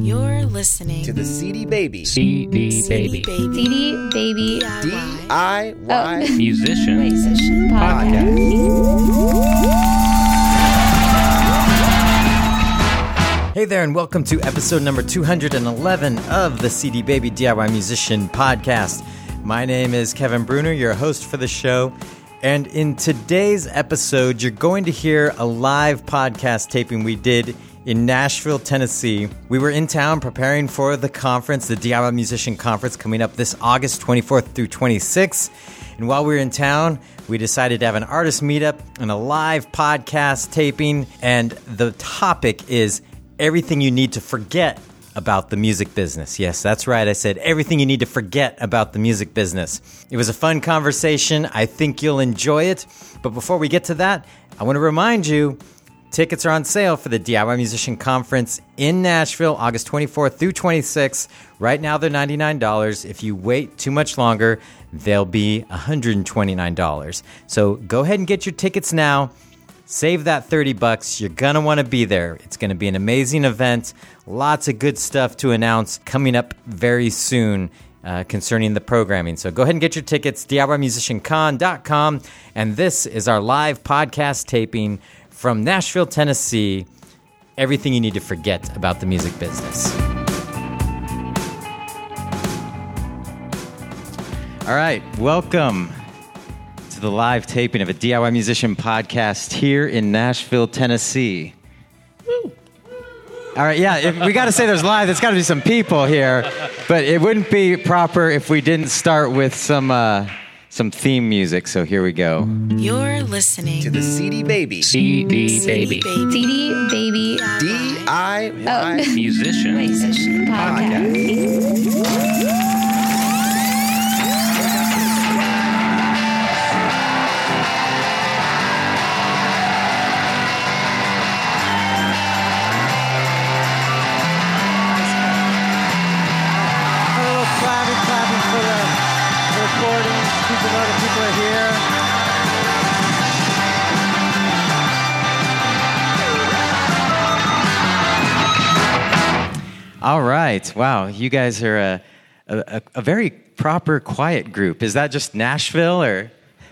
You're listening to the CD Baby CD Baby DIY Musician Podcast. Hey there, and welcome to episode number 211 of the CD Baby DIY Musician Podcast. My name is Kevin Bruner, your host for the show. And in today's episode, you're going to hear a live podcast taping we did in Nashville, Tennessee. We were in town preparing for the conference, the DIY Musician Conference, coming up this August 24th through 26th. And while we were in town, we decided to have an artist meetup and a live podcast taping. And the topic is everything you need to forget about the music business. Yes, that's right. I said everything you need to forget about the music business. It was a fun conversation. I think you'll enjoy it. But before we get to that, I want to remind you, tickets are on sale for the DIY Musician Conference in Nashville, August 24th through 26th. Right now, they're $99. If you wait too much longer, they'll be $129. So go ahead and get your tickets now. Save that $30. You're going to want to be there. It's going to be an amazing event. Lots of good stuff to announce coming up very soon concerning the programming. So go ahead and get your tickets, DIYmusiciancon.com. And this is our live podcast taping from Nashville, Tennessee. Everything you need to forget about the music business. All right, welcome to the live taping of a DIY Musician Podcast here in Nashville, Tennessee. Woo. All right, yeah, we got to say there's live. There's got to be some people here, but it wouldn't be proper if we didn't start with some theme music. So here we go. You're listening to the CD Baby CD Baby CD Baby DIY Musician Podcast. Clapping for the recording. People know that people are here. All right. Wow. You guys are a very proper, quiet group. Is that just Nashville, or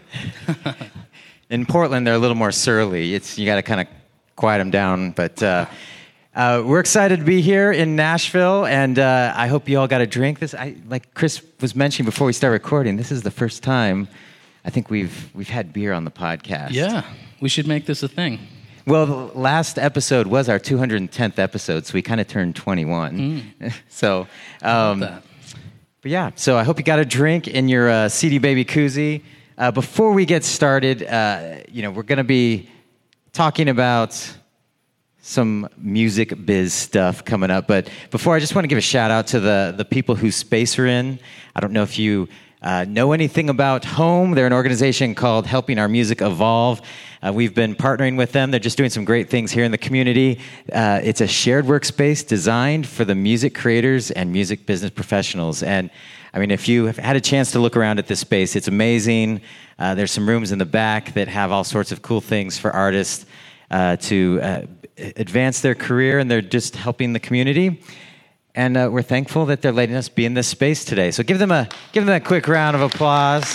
in Portland they're a little more surly? You got to kind of quiet them down, but. We're excited to be here in Nashville, and I hope you all got a drink. Like Chris was mentioning before we start recording, this is the first time I think we've had beer on the podcast. Yeah, we should make this a thing. Well, the last episode was our 210th episode, so we kind of turned 21. So, That. but yeah, so I hope you got a drink in your CD Baby koozie. Before we get started, we're going to be talking about some music biz stuff coming up. But before, I just want to give a shout out to the people whose space we're in. I don't know if you know anything about Home. They're an organization called Helping Our Music Evolve. We've been partnering with them. They're just doing some great things here in the community. It's a shared workspace designed for the music creators and music business professionals. And I mean, if you have had a chance to look around at this space, it's amazing. There's some rooms in the back that have all sorts of cool things for artists to advance their career, and they're just helping the community. And we're thankful that they're letting us be in this space today. So give them a quick round of applause.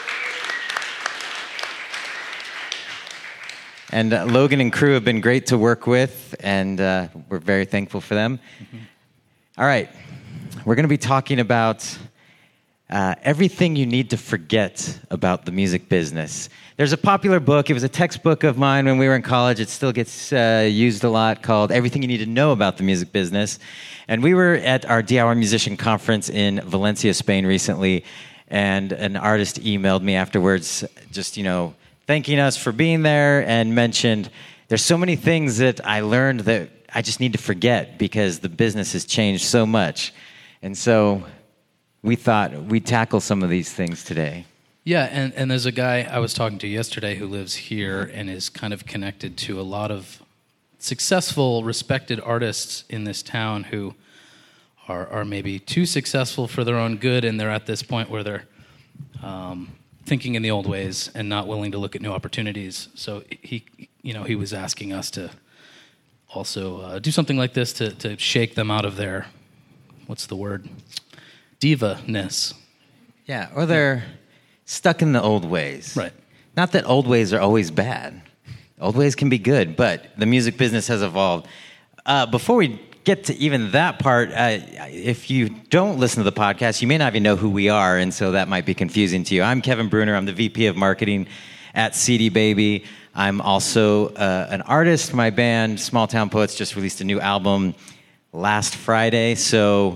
And Logan and crew have been great to work with, and we're very thankful for them. Mm-hmm. All right, we're going to be talking about everything you need to forget about the music business. There's a popular book. It was a textbook of mine when we were in college. It still gets used a lot, called Everything You Need to Know About the Music Business. And we were at our DIY Musician Conference in Valencia, Spain recently, and an artist emailed me afterwards just, thanking us for being there, and mentioned there's so many things that I learned that I just need to forget because the business has changed so much. And so we thought we'd tackle some of these things today. Yeah, and there's a guy I was talking to yesterday who lives here and is kind of connected to a lot of successful, respected artists in this town who are maybe too successful for their own good, and they're at this point where they're thinking in the old ways and not willing to look at new opportunities. So he was asking us to also do something like this to shake them out of their, what's the word, diva-ness. Yeah, or they're stuck in the old ways. Right. Not that old ways are always bad. Old ways can be good, but the music business has evolved. Before we get to even that part, if you don't listen to the podcast, you may not even know who we are, and so that might be confusing to you. I'm Kevin Bruner. I'm the VP of Marketing at CD Baby. I'm also an artist. My band, Small Town Poets, just released a new album last Friday, so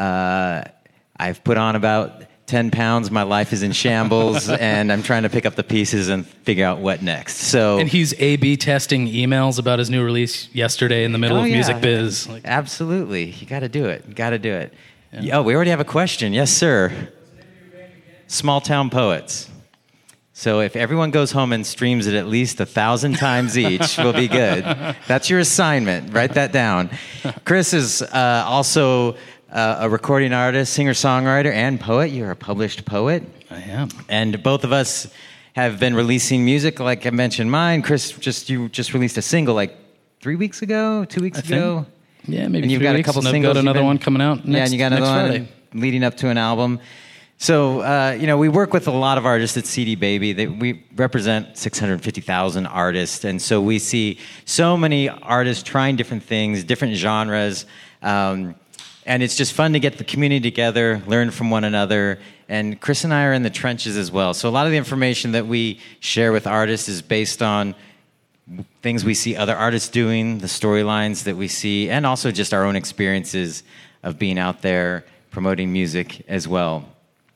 I've put on about 10 pounds. My life is in shambles, and I'm trying to pick up the pieces and figure out what next. So, And he's A/B testing emails about his new release yesterday in the middle of yeah. Music Biz. Absolutely. You got to do it. You got to do it. Yeah. Oh, we already have a question. Yes, sir. Small Town Poets. So if everyone goes home and streams it at least 1,000 times each, we'll be good. That's your assignment. Write that down. Chris is also a recording artist, singer-songwriter, and poet. You're a published poet. I am. And both of us have been releasing music, like I mentioned mine. Chris, you just released a single like 3 weeks ago, 2 weeks ago? Yeah, maybe And you've 3 got weeks, a couple and I've singles. got another one coming out next, and you got another one Friday. leading up to an album. So, we work with a lot of artists at CD Baby. We represent 650,000 artists, and so we see so many artists trying different things, different genres, and it's just fun to get the community together, learn from one another, and Chris and I are in the trenches as well. So a lot of the information that we share with artists is based on things we see other artists doing, the storylines that we see, and also just our own experiences of being out there promoting music as well.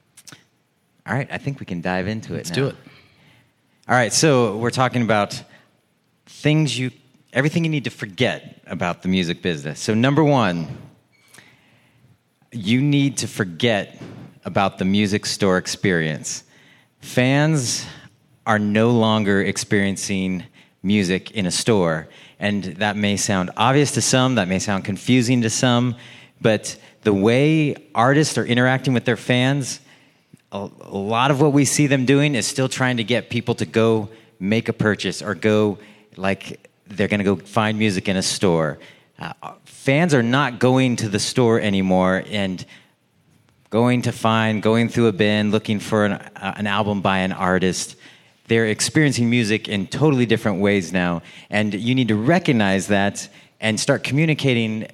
All right, I think we can dive into it now. Let's do it. All right, so we're talking about everything you need to forget about the music business. So number one, you need to forget about the music store experience. Fans are no longer experiencing music in a store, and that may sound obvious to some, that may sound confusing to some, but the way artists are interacting with their fans, a lot of what we see them doing is still trying to get people to go make a purchase or go like they're going to go find music in a store. Fans are not going to the store anymore and going through a bin, looking for an album by an artist. They're experiencing music in totally different ways now, and you need to recognize that and start communicating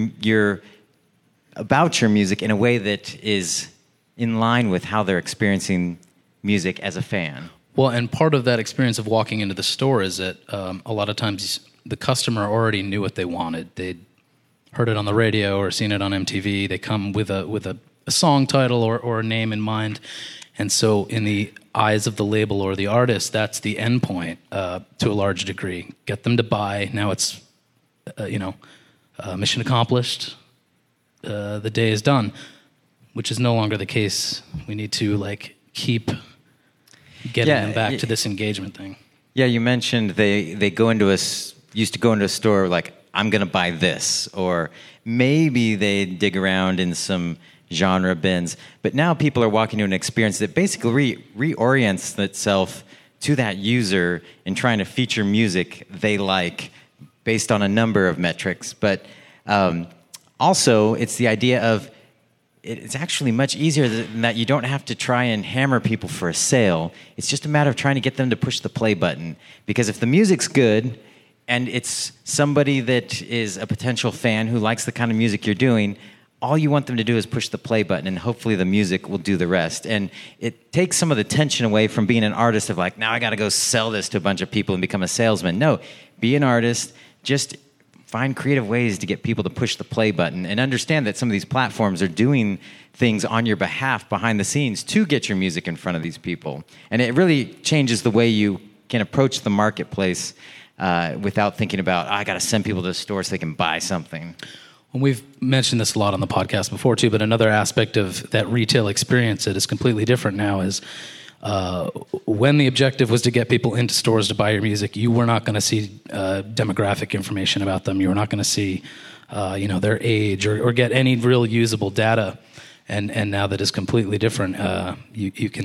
about your music in a way that is in line with how they're experiencing music as a fan. Well, and part of that experience of walking into the store is that a lot of times the customer already knew what they wanted. They'd heard it on the radio or seen it on MTV. They come with a song title or a name in mind. And so in the eyes of the label or the artist, that's the end point to a large degree. Get them to buy. Now it's, mission accomplished. The day is done, which is no longer the case. We need to keep getting them back to this engagement thing. Yeah, you mentioned they used to go into a store like, I'm going to buy this, or maybe they dig around in some genre bins. But now people are walking into an experience that basically reorients itself to that user and trying to feature music they like based on a number of metrics. But also, it's the idea of it's actually much easier than that. You don't have to try and hammer people for a sale. It's just a matter of trying to get them to push the play button. Because if the music's good and it's somebody that is a potential fan who likes the kind of music you're doing, all you want them to do is push the play button, and hopefully the music will do the rest. And it takes some of the tension away from being an artist of like, now I got to go sell this to a bunch of people and become a salesman. No, be an artist. Just find creative ways to get people to push the play button, and understand that some of these platforms are doing things on your behalf behind the scenes to get your music in front of these people. And it really changes the way you can approach the marketplace without thinking about, I got to send people to the store so they can buy something. Well, we've mentioned this a lot on the podcast before, too, but another aspect of that retail experience that is completely different now is when the objective was to get people into stores to buy your music, you were not going to see demographic information about them. You were not going to see their age or get any real usable data. And now that is completely different. You can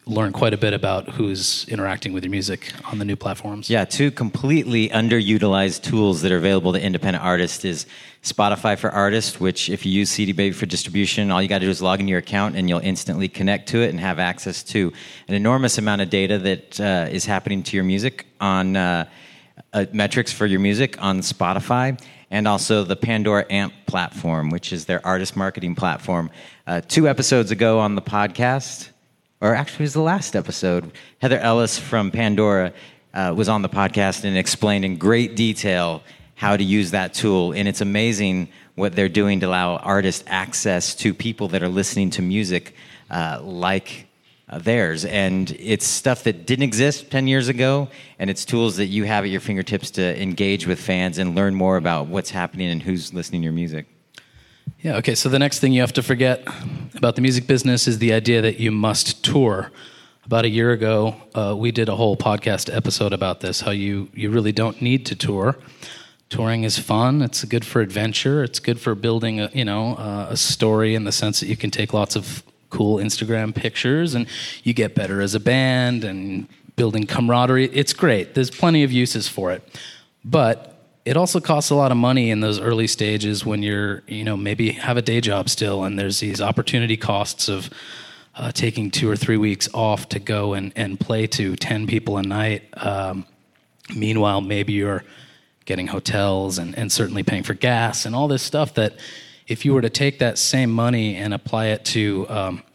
learn quite a bit about who's interacting with your music on the new platforms. Yeah, two completely underutilized tools that are available to independent artists is Spotify for Artists, which if you use CD Baby for distribution, all you got to do is log into your account and you'll instantly connect to it and have access to an enormous amount of data that is happening to your music on metrics for your music on Spotify, and also the Pandora AMP platform, which is their artist marketing platform. 2 episodes ago on the podcast, or actually it was the last episode, Heather Ellis from Pandora was on the podcast and explained in great detail how to use that tool. And it's amazing what they're doing to allow artists access to people that are listening to music like theirs. And it's stuff that didn't exist 10 years ago, and it's tools that you have at your fingertips to engage with fans and learn more about what's happening and who's listening to your music. Yeah, okay, so the next thing you have to forget about the music business is the idea that you must tour. About a year ago, we did a whole podcast episode about this, how you really don't need to tour. Touring is fun, it's good for adventure, it's good for building a story in the sense that you can take lots of cool Instagram pictures and you get better as a band and building camaraderie. It's great, there's plenty of uses for it. But it also costs a lot of money in those early stages when you're, maybe have a day job still, and there's these opportunity costs of taking 2 or 3 weeks off to go and play to 10 people a night. Meanwhile, maybe you're getting hotels and certainly paying for gas and all this stuff that if you were to take that same money and apply it to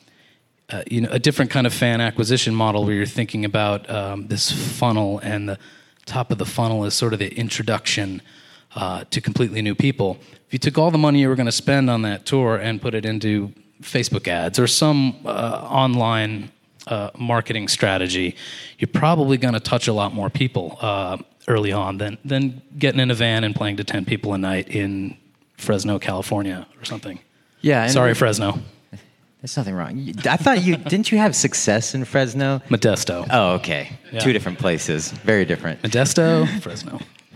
a different kind of fan acquisition model where you're thinking about this funnel, and the top of the funnel is sort of the introduction to completely new people. If you took all the money you were going to spend on that tour and put it into Facebook ads or some online marketing strategy, you're probably going to touch a lot more people early on than getting in a van and playing to 10 people a night in Fresno, California or something. Yeah. Sorry, Fresno. There's nothing wrong. I thought didn't you have success in Fresno? Modesto. Oh, okay. Yeah. 2 different places. Very different. Modesto, Fresno.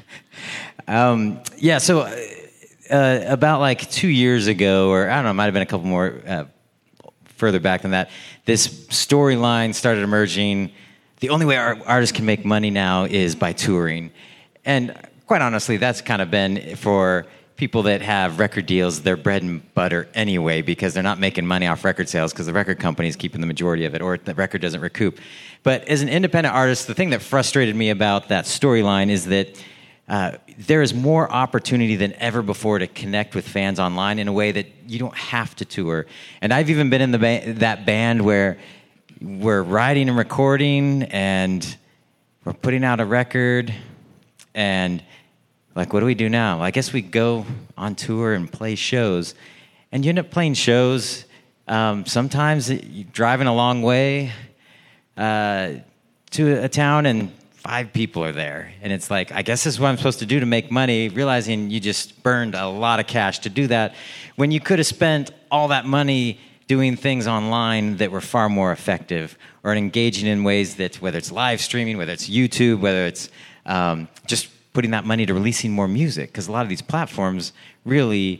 So about like 2 years ago, or I don't know, it might have been a couple more further back than that, this storyline started emerging. The only way our artists can make money now is by touring. And quite honestly, that's kind of been for people that have record deals, their bread and butter anyway, because they're not making money off record sales because the record company is keeping the majority of it, or the record doesn't recoup. But as an independent artist, the thing that frustrated me about that storyline is that there is more opportunity than ever before to connect with fans online in a way that you don't have to tour. And I've even been in that band where we're writing and recording and we're putting out a record, and like, what do we do now? Well, I guess we go on tour and play shows. And you end up playing shows. Sometimes you're driving a long way to a town and 5 people are there. And it's like, I guess this is what I'm supposed to do to make money, realizing you just burned a lot of cash to do that when you could have spent all that money doing things online that were far more effective, or engaging in ways that, whether it's live streaming, whether it's YouTube, whether it's just putting that money to releasing more music, because a lot of these platforms really,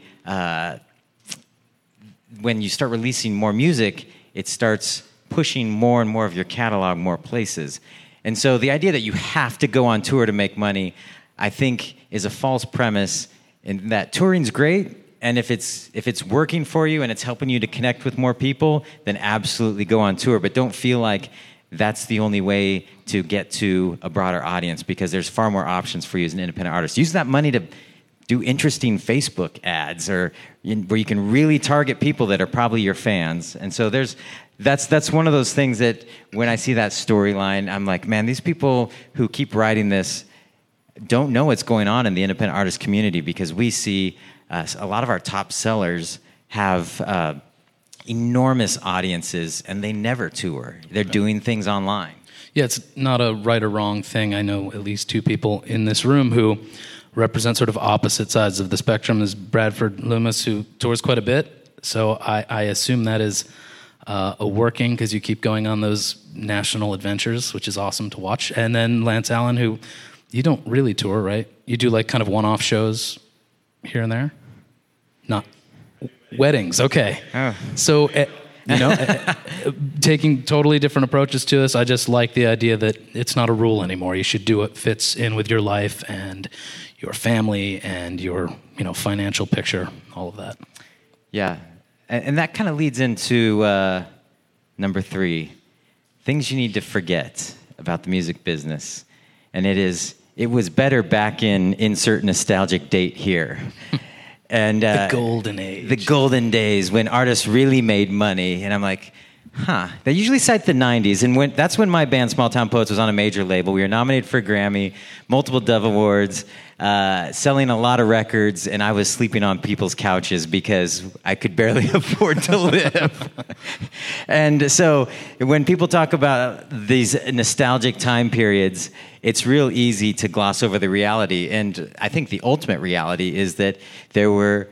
when you start releasing more music, it starts pushing more and more of your catalog more places. And so the idea that you have to go on tour to make money, I think, is a false premise, in that touring's great, and if it's working for you and it's helping you to connect with more people, then absolutely go on tour. But don't feel like that's the only way to get to a broader audience, because there's far more options for you as an independent artist. Use that money to do interesting Facebook ads, or where you can really target people that are probably your fans. And so that's one of those things that when I see that storyline, I'm like, man, these people who keep writing this don't know what's going on in the independent artist community, because we see a lot of our top sellers have enormous audiences, and they never tour. They're doing things online. Yeah, it's not a right or wrong thing. I know at least 2 people in this room who represent sort of opposite sides of the spectrum. There's Bradford Loomis, who tours quite a bit. So I assume that is a working, because you keep going on those national adventures, which is awesome to watch. And then Lance Allen, who you don't really tour, right? You do like kind of one-off shows here and there? Not weddings, okay. Oh. So You know, taking totally different approaches to this. I just like the idea that it's not a rule anymore. You should do what fits in with your life and your family and your, financial picture, all of that. Yeah. And that kind of leads into number 3, things you need to forget about the music business. And it was better back in insert nostalgic date here. And the golden age. The golden days when artists really made money. And I'm like, They usually cite the 90s. And that's when my band, Small Town Poets, was on a major label. We were nominated for a Grammy, multiple Dove Awards, selling a lot of records, and I was sleeping on people's couches because I could barely afford to live. And so when people talk about these nostalgic time periods, it's real easy to gloss over the reality. And I think the ultimate reality is that there were,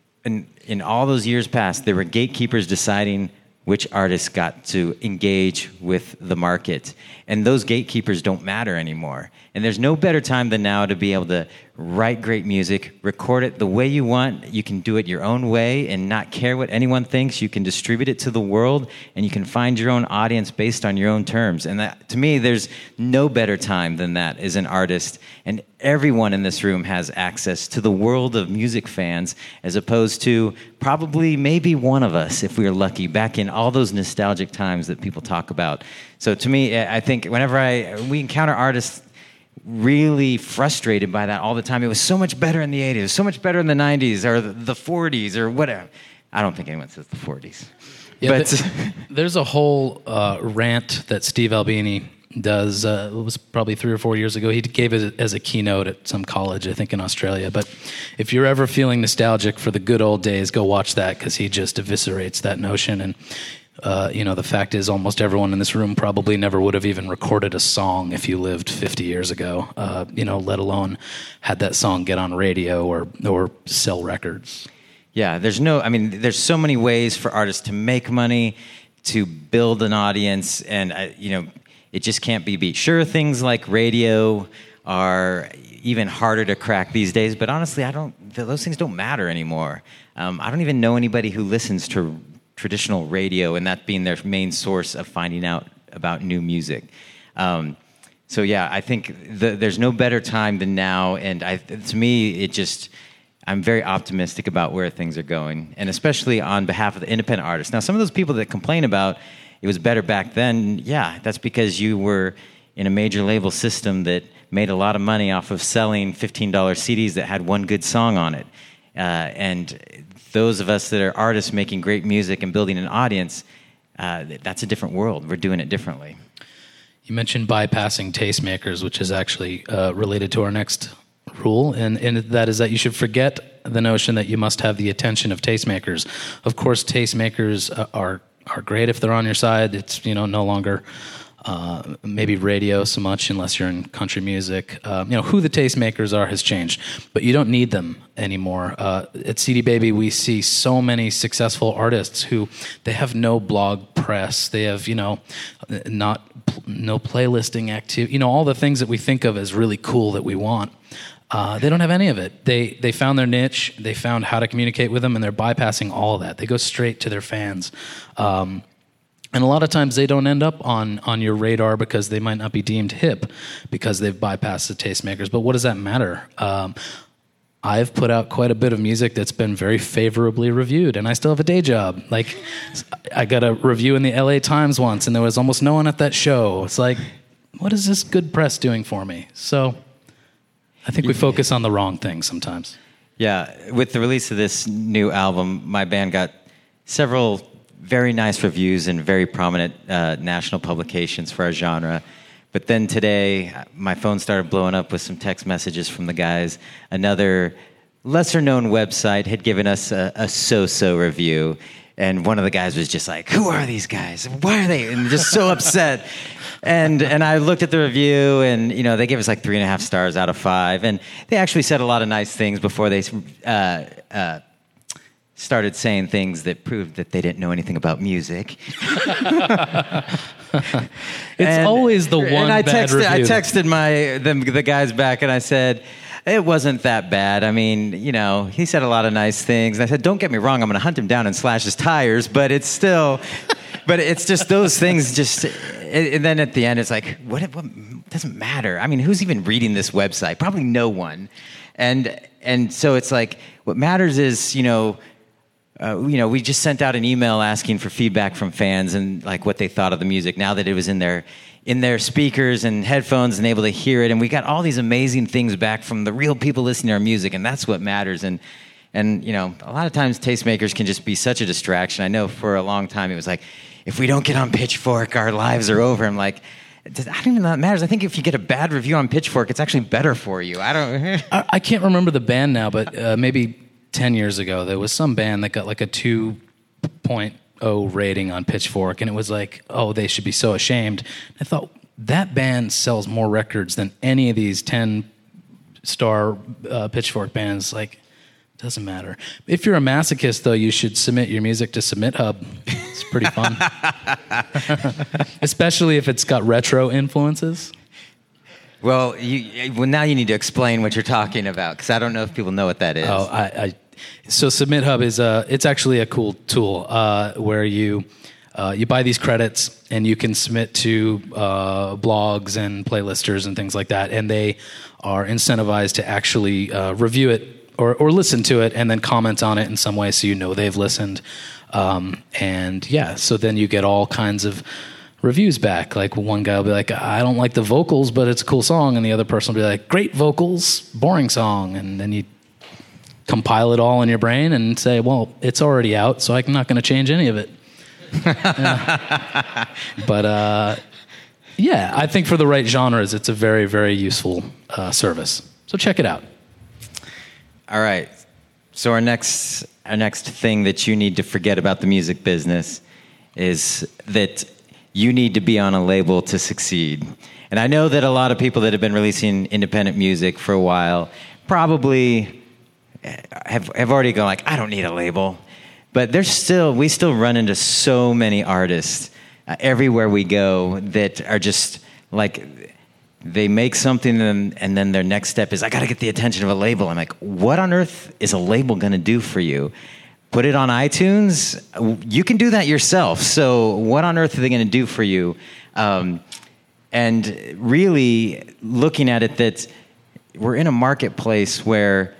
in all those years past, there were gatekeepers deciding which artists got to engage with the market. And those gatekeepers don't matter anymore. And there's no better time than now to be able to write great music, record it the way you want. You can do it your own way and not care what anyone thinks. You can distribute it to the world, and you can find your own audience based on your own terms. And that, to me, there's no better time than that as an artist. And everyone in this room has access to the world of music fans, as opposed to probably maybe one of us, if we were lucky, back in all those nostalgic times that people talk about. So to me, I think whenever we encounter artists really frustrated by that all the time, it was so much better in the 80s, it was so much better in the 90s or the 40s or whatever. I don't think anyone says the 40s. Yeah, but there's a whole rant that Steve Albini does. It was probably 3 or 4 years ago. He gave it as a keynote at some college, I think in Australia. But if you're ever feeling nostalgic for the good old days, go watch that, because he just eviscerates that notion. And the fact is, almost everyone in this room probably never would have even recorded a song if you lived 50 years ago, let alone had that song get on radio or sell records. Yeah, there's so many ways for artists to make money, to build an audience, and, it just can't be beat. Sure, things like radio are even harder to crack these days, but honestly, those things don't matter anymore. I don't even know anybody who listens to traditional radio, and that being their main source of finding out about new music. So yeah, I think there's no better time than now, and to me, I'm very optimistic about where things are going, and especially on behalf of the independent artists. Now, some of those people that complain about it was better back then, yeah, that's because you were in a major label system that made a lot of money off of selling $15 CDs that had one good song on it. And those of us that are artists making great music and building an audience, that's a different world. We're doing it differently. You mentioned bypassing tastemakers, which is actually related to our next rule, and that is that you should forget the notion that you must have the attention of tastemakers. Of course, tastemakers are great if they're on your side. It's no longer maybe radio so much, unless you're in country music. Who the tastemakers are has changed, but you don't need them anymore. At CD Baby, we see so many successful artists who they have no blog press. They have no playlisting activity. All the things that we think of as really cool that we want. They don't have any of it. They found their niche. They found how to communicate with them, and they're bypassing all of that. They go straight to their fans. And a lot of times they don't end up on your radar because they might not be deemed hip because they've bypassed the tastemakers. But what does that matter? I've put out quite a bit of music that's been very favorably reviewed, and I still have a day job. Like, I got a review in the LA Times once, and there was almost no one at that show. It's like, what is this good press doing for me? So I think we focus on the wrong things sometimes. Yeah, with the release of this new album, my band got several very nice reviews in very prominent national publications for our genre. But then today, my phone started blowing up with some text messages from the guys. Another lesser-known website had given us a so-so review, and one of the guys was just like, "Who are these guys? Why are they?" And just so upset. And I looked at the review, and they gave us like 3.5 stars out of 5, and they actually said a lot of nice things before they started saying things that proved that they didn't know anything about music. It's always the one bad review. I texted the guys back, and I said, It wasn't that bad. I mean, he said a lot of nice things. And I said, don't get me wrong, I'm going to hunt him down and slash his tires, but it's still, but it's just those things just, and then at the end, it's like, what doesn't matter. I mean, who's even reading this website? Probably no one. And so it's like, what matters is, we just sent out an email asking for feedback from fans and like what they thought of the music now that it was in their speakers and headphones and able to hear it. And we got all these amazing things back from the real people listening to our music, and that's what matters. And a lot of times tastemakers can just be such a distraction. I know for a long time it was like, if we don't get on Pitchfork, our lives are over. I'm like, I don't even know that matters. I think if you get a bad review on Pitchfork, it's actually better for you. I can't remember the band now, but maybe 10 years ago, there was some band that got like a 2.0 rating on Pitchfork, and it was like, oh, they should be so ashamed. I thought, that band sells more records than any of these 10-star Pitchfork bands. Like, doesn't matter. If you're a masochist, though, you should submit your music to Submit Hub. It's pretty fun. Especially if it's got retro influences. Well, now you need to explain what you're talking about, because I don't know if people know what that is. So Submit Hub is it's actually a cool tool where you buy these credits and you can submit to blogs and playlisters and things like that, and they are incentivized to actually review it or listen to it and then comment on it in some way so they've listened. So then you get all kinds of reviews back. Like one guy will be like, I don't like the vocals, but it's a cool song. And the other person will be like, great vocals, boring song. And then you compile it all in your brain and say, well, it's already out, so I'm not going to change any of it. But I think for the right genres, it's a very, very useful service. So check it out. All right. So our next thing that you need to forget about the music business is that you need to be on a label to succeed. And I know that a lot of people that have been releasing independent music for a while probably have already gone like, I don't need a label. But we still run into so many artists everywhere we go that are just like, they make something and then their next step is, I got to get the attention of a label. I'm like, what on earth is a label going to do for you? Put it on iTunes? You can do that yourself. So what on earth are they going to do for you? And really looking at it that we're in a marketplace where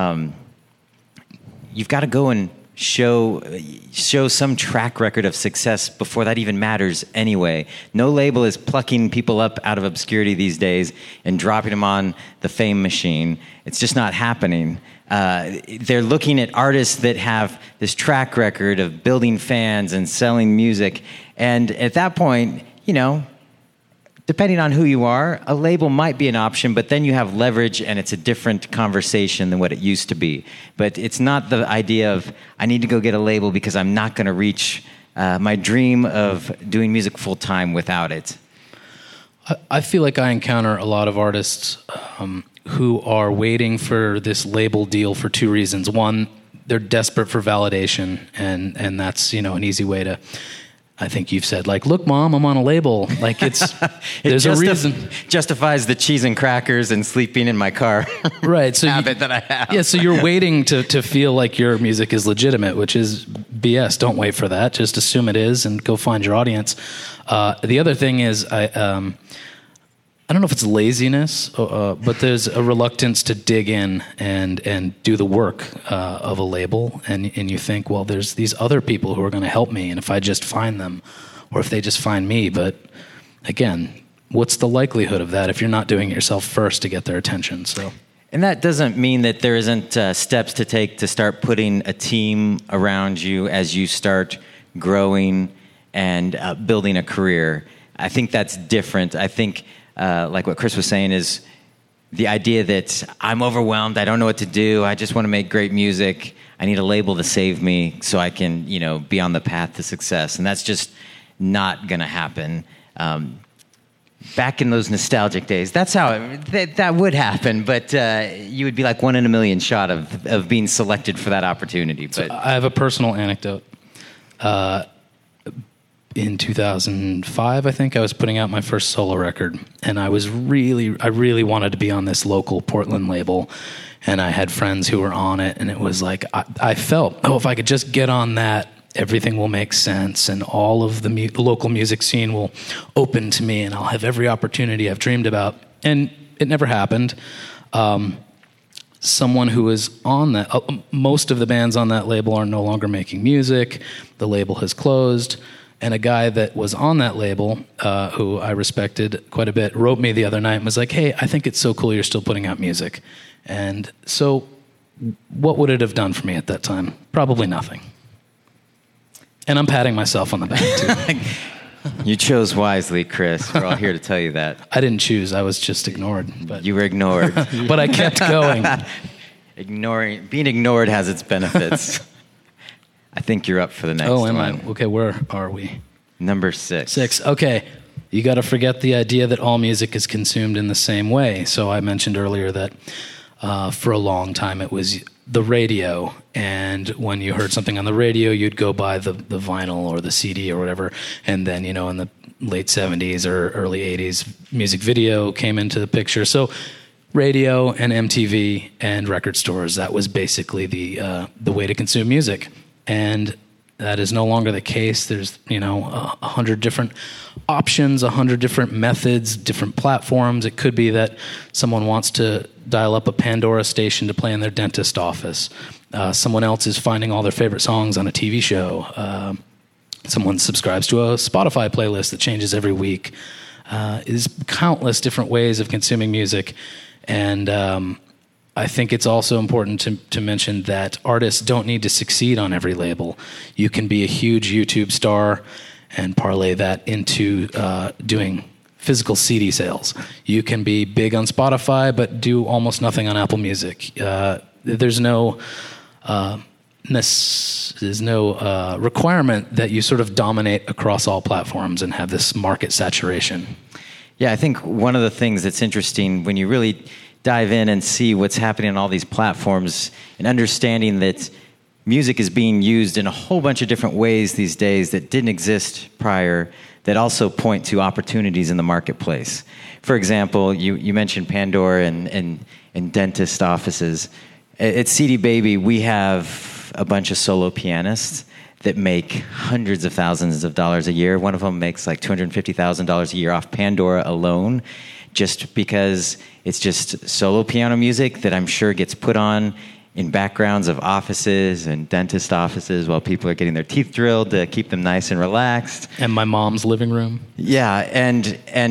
you've got to go and show some track record of success before that even matters anyway. No label is plucking people up out of obscurity these days and dropping them on the fame machine. It's just not happening. They're looking at artists that have this track record of building fans and selling music. And at that point, depending on who you are, a label might be an option, but then you have leverage and it's a different conversation than what it used to be. But it's not the idea of, I need to go get a label because I'm not going to reach my dream of doing music full time without it. I feel like I encounter a lot of artists who are waiting for this label deal for two reasons. One, they're desperate for validation, and that's, an easy way to, I think you've said, like, look, Mom, I'm on a label. Like, there's a reason. Justifies the cheese and crackers and sleeping in my car right, so habit that I have. Yeah, so you're waiting to feel like your music is legitimate, which is BS. Don't wait for that. Just assume it is and go find your audience. The other thing is, I don't know if it's laziness, but there's a reluctance to dig in and do the work of a label. And you think, well, there's these other people who are going to help me, and if I just find them, or if they just find me. But again, what's the likelihood of that if you're not doing it yourself first to get their attention? So, and that doesn't mean that there isn't steps to take to start putting a team around you as you start growing and building a career. I think that's different. I think like what Chris was saying is the idea that I'm overwhelmed, I don't know what to do, I just want to make great music, I need a label to save me so I can, be on the path to success. And that's just not going to happen. Back in those nostalgic days, that's how that would happen, but you would be like 1 in a million shot of being selected for that opportunity. But so I have a personal anecdote. in 2005, I think, I was putting out my first solo record, and I really wanted to be on this local Portland label, and I had friends who were on it, and it was like, I felt, if I could just get on that, everything will make sense, and all of the local music scene will open to me, and I'll have every opportunity I've dreamed about. And it never happened. Someone who is on that, most of the bands on that label are no longer making music. The label has closed. And a guy that was on that label, who I respected quite a bit, wrote me the other night and was like, hey, I think it's so cool you're still putting out music. And so what would it have done for me at that time? Probably nothing. And I'm patting myself on the back, too. You chose wisely, Chris. We're all here to tell you that. I didn't choose. I was just ignored. But you were ignored. But I kept going. Being ignored has its benefits. I think you're up for the next one. Oh, am I? Okay, where are we? Number 6. 6. Okay. You got to forget the idea that all music is consumed in the same way. So I mentioned earlier that for a long time it was the radio, and when you heard something on the radio, you'd go buy the vinyl or the CD or whatever, and then, in the late 70s or early 80s, music video came into the picture. So radio and MTV and record stores, that was basically the way to consume music. And that is no longer the case. There's, 100 different options, 100 different methods, different platforms. It could be that someone wants to dial up a Pandora station to play in their dentist office. Someone else is finding all their favorite songs on a TV show. Someone subscribes to a Spotify playlist that changes every week. There's countless different ways of consuming music. And I think it's also important to mention that artists don't need to succeed on every label. You can be a huge YouTube star and parlay that into doing physical CD sales. You can be big on Spotify, but do almost nothing on Apple Music. There's no requirement that you sort of dominate across all platforms and have this market saturation. Yeah, I think one of the things that's interesting when you really dive in and see what's happening on all these platforms and understanding that music is being used in a whole bunch of different ways these days that didn't exist prior, that also point to opportunities in the marketplace. For example, you mentioned Pandora and dentist offices. At CD Baby, we have a bunch of solo pianists that make hundreds of thousands of dollars a year. One of them makes like $250,000 a year off Pandora alone, just because it's just solo piano music that I'm sure gets put on in backgrounds of offices and dentist offices while people are getting their teeth drilled to keep them nice and relaxed. And my mom's living room. Yeah, and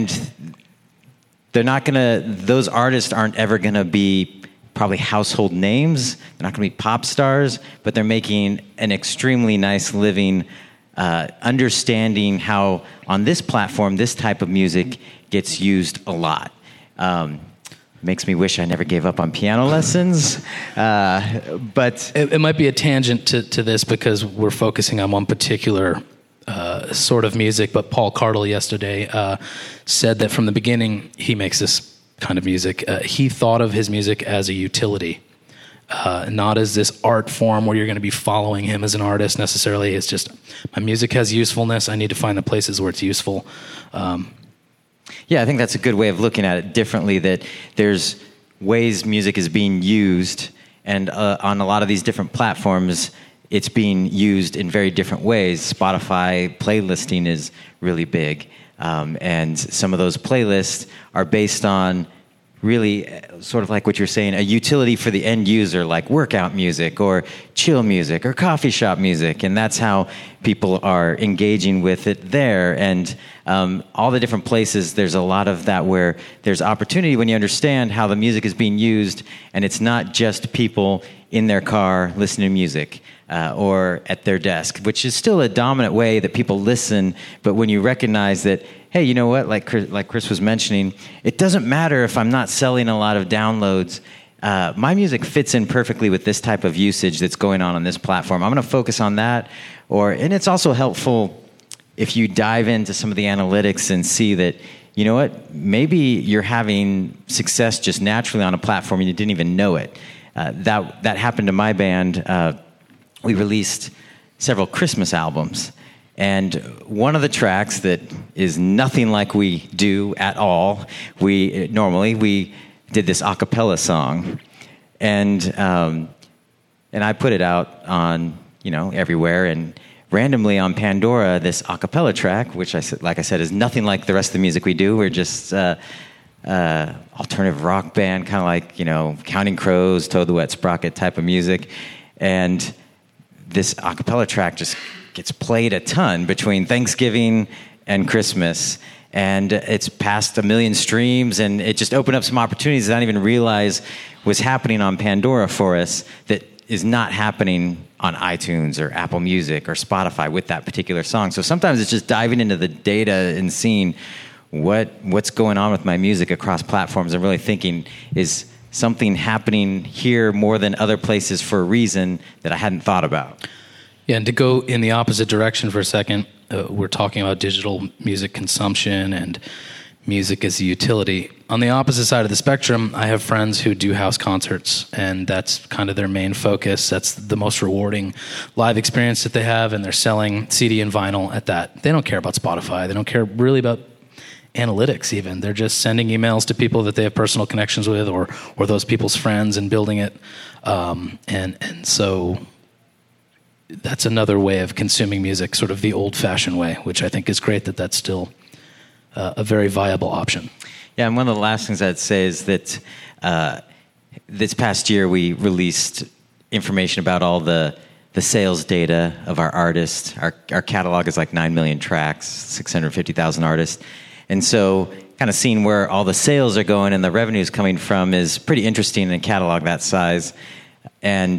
they're not gonna, those artists aren't ever gonna be probably household names. They're not gonna be pop stars, but they're making an extremely nice living, understanding how on this platform, this type of music gets used a lot. Makes me wish I never gave up on piano lessons. But it might be a tangent to this because we're focusing on one particular sort of music, but Paul Cardle yesterday said that from the beginning he makes this kind of music. He thought of his music as a utility, not as this art form where you're going to be following him as an artist necessarily. It's just, my music has usefulness. I need to find the places where it's useful. Yeah, I think that's a good way of looking at it differently, that there's ways music is being used, and on a lot of these different platforms, it's being used in very different ways. Spotify playlisting is really big, and some of those playlists are based on really sort of like what you're saying, a utility for the end user, like workout music or chill music or coffee shop music. And that's how people are engaging with it there. And all the different places, there's a lot of that where there's opportunity when you understand how the music is being used, and it's not just people in their car listening to music or at their desk, which is still a dominant way that people listen. But when you recognize that, hey, you know what, like Chris was mentioning, it doesn't matter if I'm not selling a lot of downloads. My music fits in perfectly with this type of usage that's going on this platform. I'm going to focus on that. And it's also helpful if you dive into some of the analytics and see that, you know what, maybe you're having success just naturally on a platform and you didn't even know it. That happened to my band. We released several Christmas albums. And one of the tracks that is nothing like we do at all, we did this a cappella song, and I put it out on everywhere, and randomly on Pandora, this a cappella track, which like I said, is nothing like the rest of the music we do. We're just alternative rock band, kind of like Counting Crows, Toad the Wet Sprocket type of music, and this a cappella track just gets played a ton between Thanksgiving and Christmas, and it's passed 1 million streams, and it just opened up some opportunities that I didn't even realize was happening on Pandora for us that is not happening on iTunes or Apple Music or Spotify with that particular song. So sometimes it's just diving into the data and seeing what's going on with my music across platforms and really thinking, is something happening here more than other places for a reason that I hadn't thought about? Yeah, and to go in the opposite direction for a second, we're talking about digital music consumption and music as a utility. On the opposite side of the spectrum, I have friends who do house concerts, and that's kind of their main focus. That's the most rewarding live experience that they have, and they're selling CD and vinyl at that. They don't care about Spotify. They don't care really about analytics even. They're just sending emails to people that they have personal connections with, or those people's friends, and building it. And so that's another way of consuming music, sort of the old-fashioned way, which I think is great that that's still a very viable option. Yeah, and one of the last things I'd say is that this past year we released information about all the sales data of our artists. Our catalog is like 9 million tracks, 650,000 artists. And so kind of seeing where all the sales are going and the revenues coming from is pretty interesting in a catalog that size. And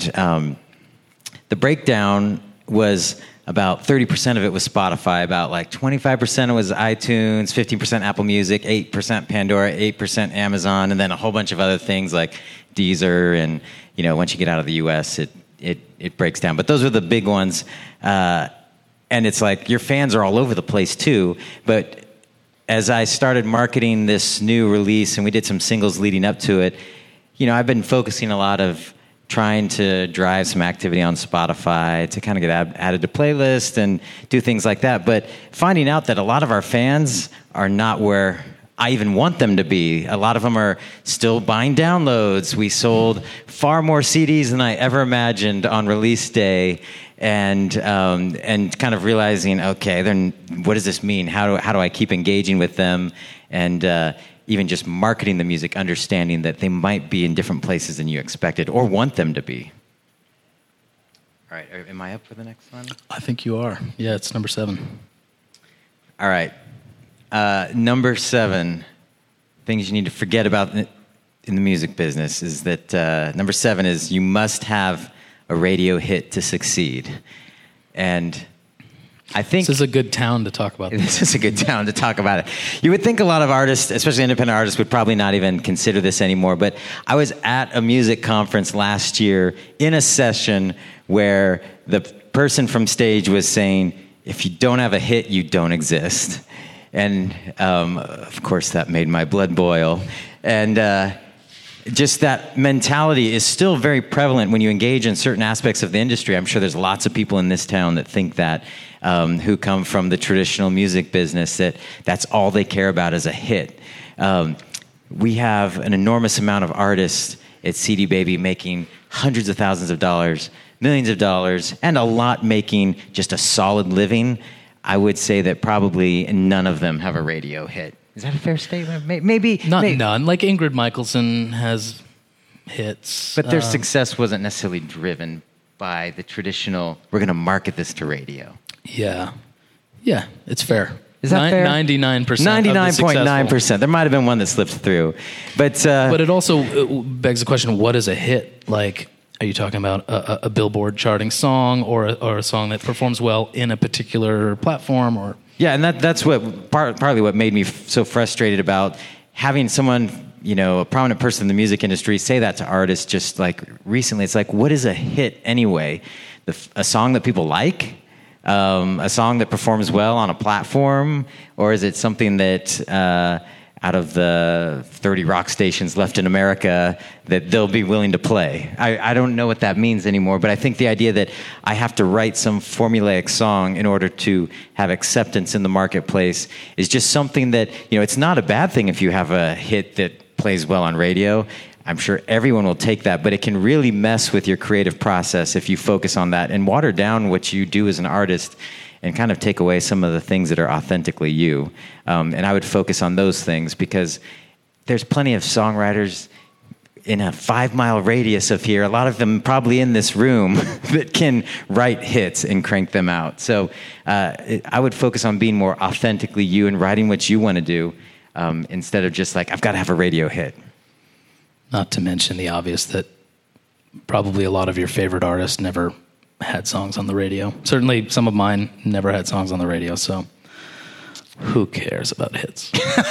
the breakdown was about 30% of it was Spotify, about like 25% was iTunes, 15% Apple Music, 8% Pandora, 8% Amazon, and then a whole bunch of other things like Deezer. And once you get out of the U.S., it breaks down. But those are the big ones. And it's like your fans are all over the place too. But as I started marketing this new release, and we did some singles leading up to it, I've been focusing a lot of trying to drive some activity on Spotify to kind of get added to playlists and do things like that. But finding out that a lot of our fans are not where I even want them to be. A lot of them are still buying downloads. We sold far more CDs than I ever imagined on release day, and kind of realizing, okay, then what does this mean? How do I keep engaging with them? And even just marketing the music, understanding that they might be in different places than you expected or want them to be. All right, am I up for the next one? I think you are. Yeah, it's number 7. All right. Number 7, things you need to forget about in the music business is that number 7 is you must have a radio hit to succeed. And I think this is a good town to talk about. This is a good town to talk about it. You would think a lot of artists, especially independent artists, would probably not even consider this anymore. But I was at a music conference last year in a session where the person from stage was saying, if you don't have a hit, you don't exist. And of course, that made my blood boil. And just that mentality is still very prevalent when you engage in certain aspects of the industry. I'm sure there's lots of people in this town that think that, who come from the traditional music business, that's all they care about is a hit. We have an enormous amount of artists at CD Baby making hundreds of thousands of dollars, millions of dollars, and a lot making just a solid living. I would say that probably none of them have a radio hit. Is that a fair statement? Maybe none. Like Ingrid Michaelson has hits, but their success wasn't necessarily driven by the traditional. We're going to market this to radio. Yeah, it's fair. Is that fair? 99%. 99.9%. There might have been one that slipped through, but it also begs the question: what is a hit? Like, are you talking about a Billboard charting song, or a song that performs well in a particular platform, or? Yeah, and that's what partly what made me so frustrated about having someone, a prominent person in the music industry, say that to artists just like recently. It's like, what is a hit anyway? A song that people like? A song that performs well on a platform? Or is it something that, out of the 30 rock stations left in America that they'll be willing to play. I don't know what that means anymore, but I think the idea that I have to write some formulaic song in order to have acceptance in the marketplace is just something that, it's not a bad thing if you have a hit that plays well on radio. I'm sure everyone will take that, but it can really mess with your creative process if you focus on that and water down what you do as an artist and kind of take away some of the things that are authentically you. And I would focus on those things because there's plenty of songwriters in a 5-mile radius of here, a lot of them probably in this room, that can write hits and crank them out. So I would focus on being more authentically you and writing what you want to do instead of just like, I've got to have a radio hit. Not to mention the obvious that probably a lot of your favorite artists never had songs on the radio. Certainly some of mine never had songs on the radio, so who cares about hits?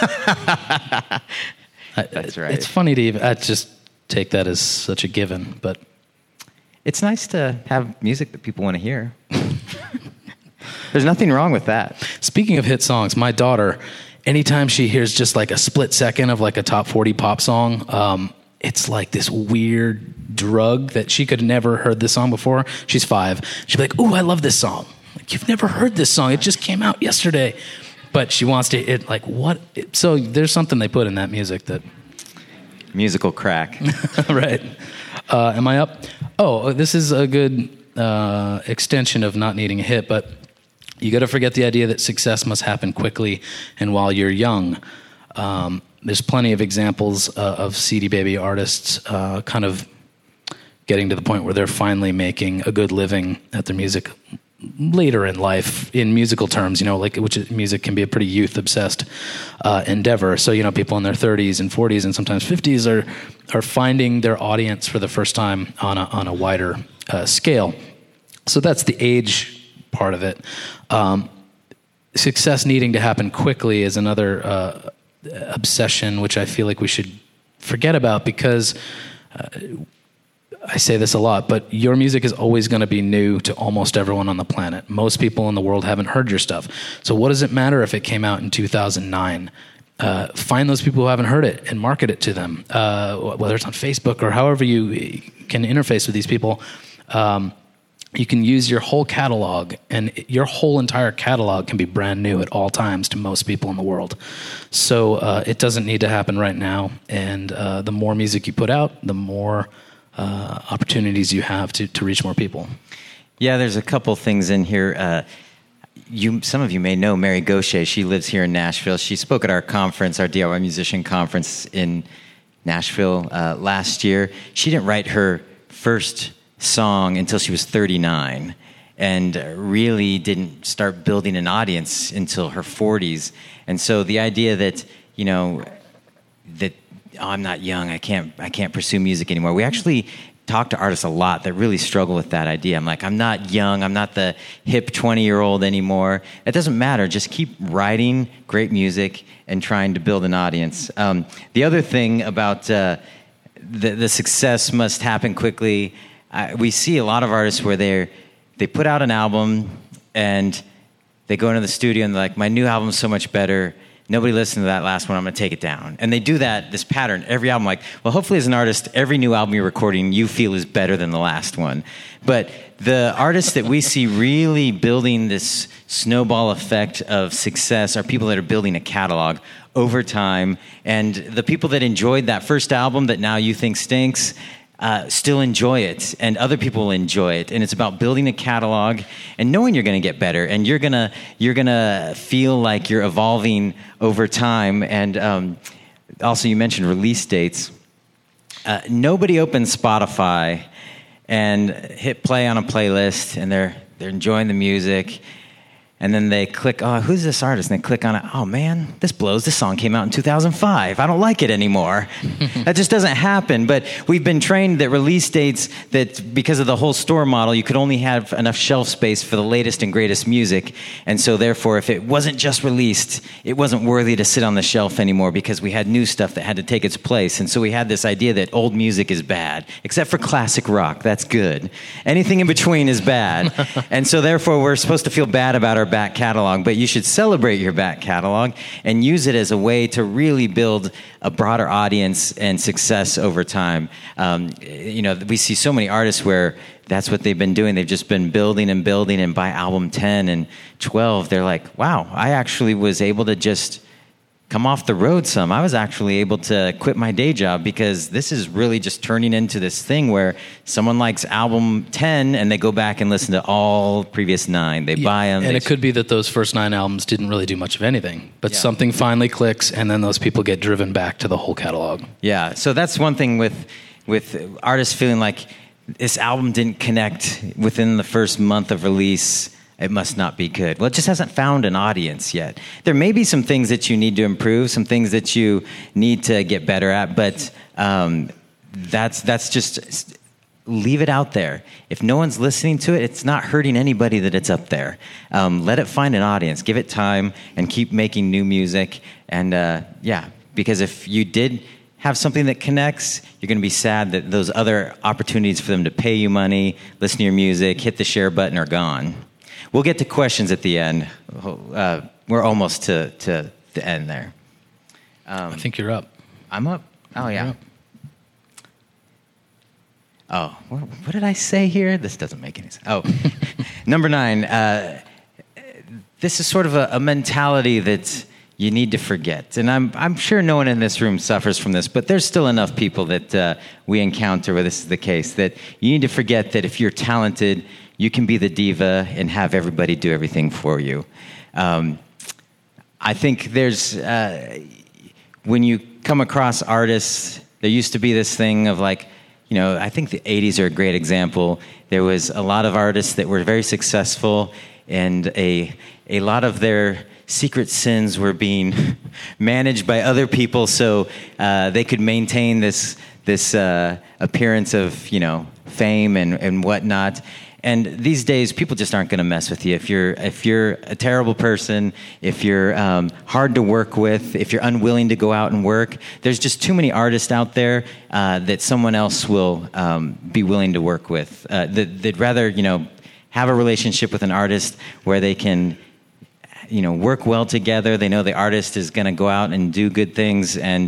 That's right. It's funny to even, I just take that as such a given, but it's nice to have music that people want to hear. There's nothing wrong with that. Speaking of hit songs, my daughter, anytime she hears just like a split second of like a top 40 pop song, it's like this weird drug that she could have never heard this song before. She's 5. She'd be like, "Ooh, I love this song." Like, you've never heard this song. It just came out yesterday. But she wants to, what? So there's something they put in that music that... Musical crack. Right. Am I up? Oh, this is a good extension of not needing a hit, but you got to forget the idea that success must happen quickly and while you're young. There's plenty of examples of CD Baby artists kind of getting to the point where they're finally making a good living at their music later in life, in musical terms, which music can be a pretty youth-obsessed endeavor. So, people in their 30s and 40s and sometimes 50s are finding their audience for the first time on a wider scale. So that's the age part of it. Success needing to happen quickly is another obsession, which I feel like we should forget about because I say this a lot, but your music is always going to be new to almost everyone on the planet. Most people in the world haven't heard your stuff. So what does it matter if it came out in 2009? Find those people who haven't heard it and market it to them, whether it's on Facebook or however you can interface with these people. You can use your whole catalog, and your whole entire catalog can be brand new at all times to most people in the world. So it doesn't need to happen right now. And the more music you put out, the more opportunities you have to reach more people. Yeah, there's a couple things in here. Some of you may know Mary Gaucher. She lives here in Nashville. She spoke at our conference, our DIY Musician Conference in Nashville last year. She didn't write her first song until she was 39 and really didn't start building an audience until her 40s. And so the idea that, I'm not young, I can't pursue music anymore. We actually talk to artists a lot that really struggle with that idea. I'm like, I'm not young, I'm not the hip 20-year-old anymore. It doesn't matter. Just keep writing great music and trying to build an audience. The other thing about the success must happen quickly, we see a lot of artists where they put out an album and they go into the studio and they're like, my new album's so much better. Nobody listened to that last one. I'm going to take it down. And they do this pattern, every album. Like, well, hopefully as an artist, every new album you're recording, you feel is better than the last one. But the artists that we see really building this snowball effect of success are people that are building a catalog over time. And the people that enjoyed that first album that now you think stinks, still enjoy it, and other people will enjoy it. And it's about building a catalog and knowing you're going to get better, and you're gonna feel like you're evolving over time. And also, you mentioned release dates. Nobody opens Spotify and hit play on a playlist, and they're enjoying the music. And then they click, oh, who's this artist? And they click on it. Oh, man, this blows. This song came out in 2005. I don't like it anymore. That just doesn't happen. But we've been trained that release dates, that because of the whole store model, you could only have enough shelf space for the latest and greatest music. And so, therefore, if it wasn't just released, it wasn't worthy to sit on the shelf anymore because we had new stuff that had to take its place. And so we had this idea that old music is bad, except for classic rock. That's good. Anything in between is bad. And so, therefore, we're supposed to feel bad about our back catalog, but you should celebrate your back catalog and use it as a way to really build a broader audience and success over time. We see so many artists where that's what they've been doing. They've just been building, and by album 10 and 12, they're like, wow, I actually was able to just come off the road some. I was actually able to quit my day job because this is really just turning into this thing where someone likes album 10 and they go back and listen to all previous 9. They buy them. And it could be that those first 9 albums didn't really do much of anything, but something finally clicks, and then those people get driven back to the whole catalog. Yeah, so that's one thing with artists feeling like this album didn't connect within the first month of release. It must not be good. Well, it just hasn't found an audience yet. There may be some things that you need to improve, some things that you need to get better at, but that's just leave it out there. If no one's listening to it, it's not hurting anybody that it's up there. Let it find an audience. Give it time and keep making new music. And because if you did have something that connects, you're going to be sad that those other opportunities for them to pay you money, listen to your music, hit the share button are gone. We'll get to questions at the end. We're almost to the end there. I think you're up. I'm up? Oh, yeah. You're up. Oh, what did I say here? This doesn't make any sense. Oh, number 9. This is sort of a mentality that you need to forget. And I'm sure no one in this room suffers from this, but there's still enough people that we encounter where this is the case, that you need to forget that if you're talented, you can be the diva and have everybody do everything for you. I think there's, when you come across artists, there used to be this thing of like, I think the 80s are a great example. There was a lot of artists that were very successful, and a lot of their secret sins were being managed by other people so they could maintain this appearance of, fame and whatnot. And these days, people just aren't going to mess with you. If you're a terrible person, if you're hard to work with, if you're unwilling to go out and work, there's just too many artists out there that someone else will be willing to work with. They'd rather, have a relationship with an artist where they can, work well together. They know the artist is going to go out and do good things. And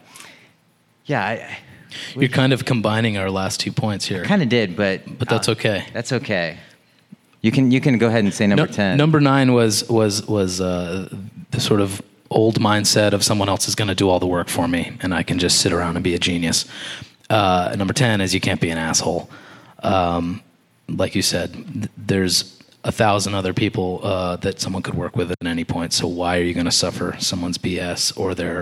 You're kind of combining our last 2 points here. I kind of did, but that's okay. That's okay. You can go ahead and say number 10. Number 9 was the sort of old mindset of someone else is going to do all the work for me, and I can just sit around and be a genius. Number 10 is you can't be an asshole. Like you said, there's 1,000 other people that someone could work with at any point. So why are you going to suffer someone's BS or their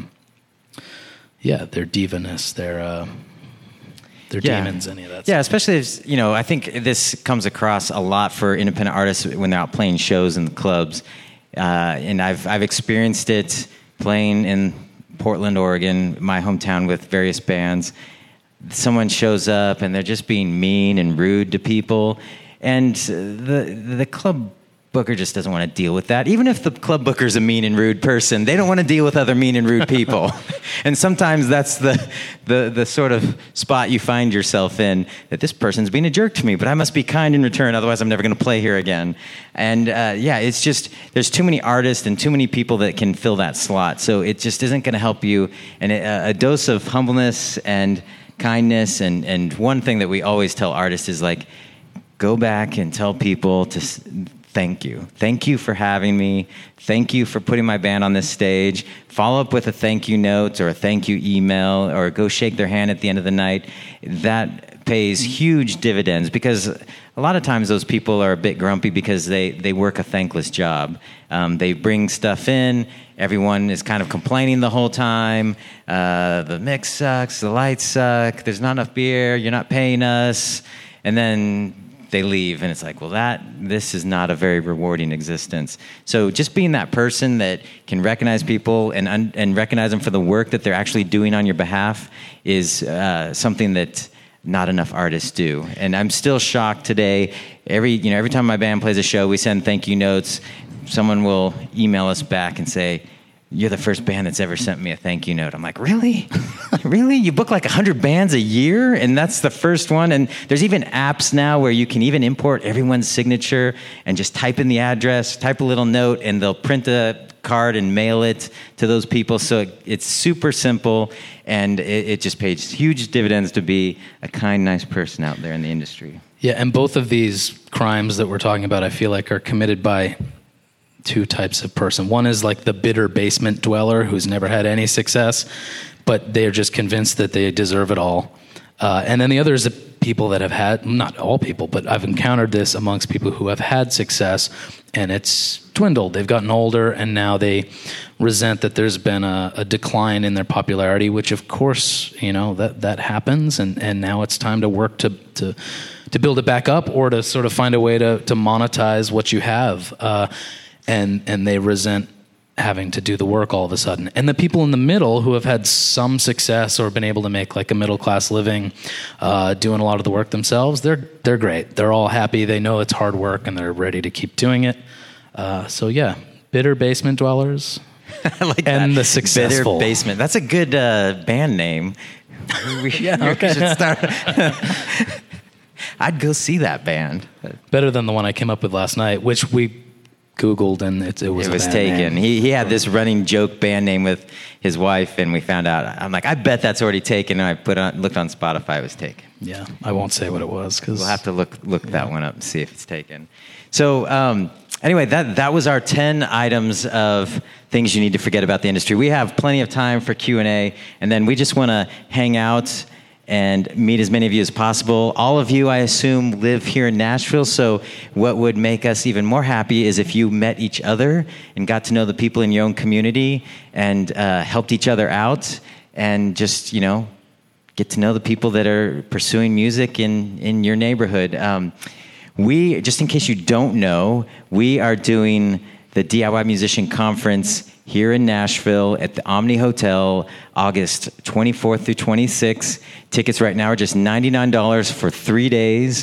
divaness, their demons, any of that stuff? Yeah, especially if, I think this comes across a lot for independent artists when they're out playing shows in the clubs. And I've experienced it playing in Portland, Oregon, my hometown, with various bands. Someone shows up and they're just being mean and rude to people. And the club booker just doesn't want to deal with that. Even if the club booker's a mean and rude person, they don't want to deal with other mean and rude people. And sometimes that's the sort of spot you find yourself in, that this person's being a jerk to me, but I must be kind in return, otherwise I'm never going to play here again. And it's just, there's too many artists and too many people that can fill that slot. So it just isn't going to help you. And a dose of humbleness and kindness, and one thing that we always tell artists is like, go back and tell people to thank you. Thank you for having me. Thank you for putting my band on this stage. Follow up with a thank you note or a thank you email, or go shake their hand at the end of the night. That pays huge dividends, because a lot of times those people are a bit grumpy because they work a thankless job. They bring stuff in. Everyone is kind of complaining the whole time. The mix sucks. The lights suck. There's not enough beer. You're not paying us. And then they leave, and it's like, well, this is not a very rewarding existence. So just being that person that can recognize people and recognize them for the work that they're actually doing on your behalf is something that not enough artists do. And I'm still shocked today. Every time my band plays a show, we send thank you notes. Someone will email us back and say, you're the first band that's ever sent me a thank you note. I'm like, really? Really? You book like 100 bands a year? And that's the first one? And there's even apps now where you can even import everyone's signature and just type in the address, type a little note, and they'll print a card and mail it to those people. So it's super simple, and it just pays huge dividends to be a kind, nice person out there in the industry. Yeah, and both of these crimes that we're talking about, I feel like, are committed by two types of person. One is like the bitter basement dweller who's never had any success, but they're just convinced that they deserve it all. And then the other is the people that have had, not all people, but I've encountered this amongst people who have had success, and it's dwindled. They've gotten older, and now they resent that there's been a decline in their popularity, which of course, that happens, and now it's time to work to build it back up, or to sort of find a way to monetize what you have. And they resent having to do the work all of a sudden. And the people in the middle who have had some success or been able to make like a middle-class living doing a lot of the work themselves, they're great. They're all happy. They know it's hard work, and they're ready to keep doing it. So yeah, bitter basement dwellers. I like and that. The successful. Bitter Basement. That's a good band name. Yeah, okay. We should start. I'd go see that band. Better than the one I came up with last night, which we Googled, and it was taken. He had this running joke band name with his wife, and we found out. I'm like, I bet that's already taken. And I looked on Spotify, it was taken. Yeah, I won't say what it was because we'll have to look that one up and see if it's taken. So anyway, that was our 10 items of things you need to forget about the industry. We have plenty of time for Q&A, and then we just want to hang out and meet as many of you as possible. All of you, I assume, live here in Nashville, so what would make us even more happy is if you met each other and got to know the people in your own community and helped each other out, and just, get to know the people that are pursuing music in your neighborhood. We, just in case you don't know, we are doing the DIY Musician Conference here in Nashville at the Omni Hotel, August 24th through 26th. Tickets right now are just $99 for 3 days.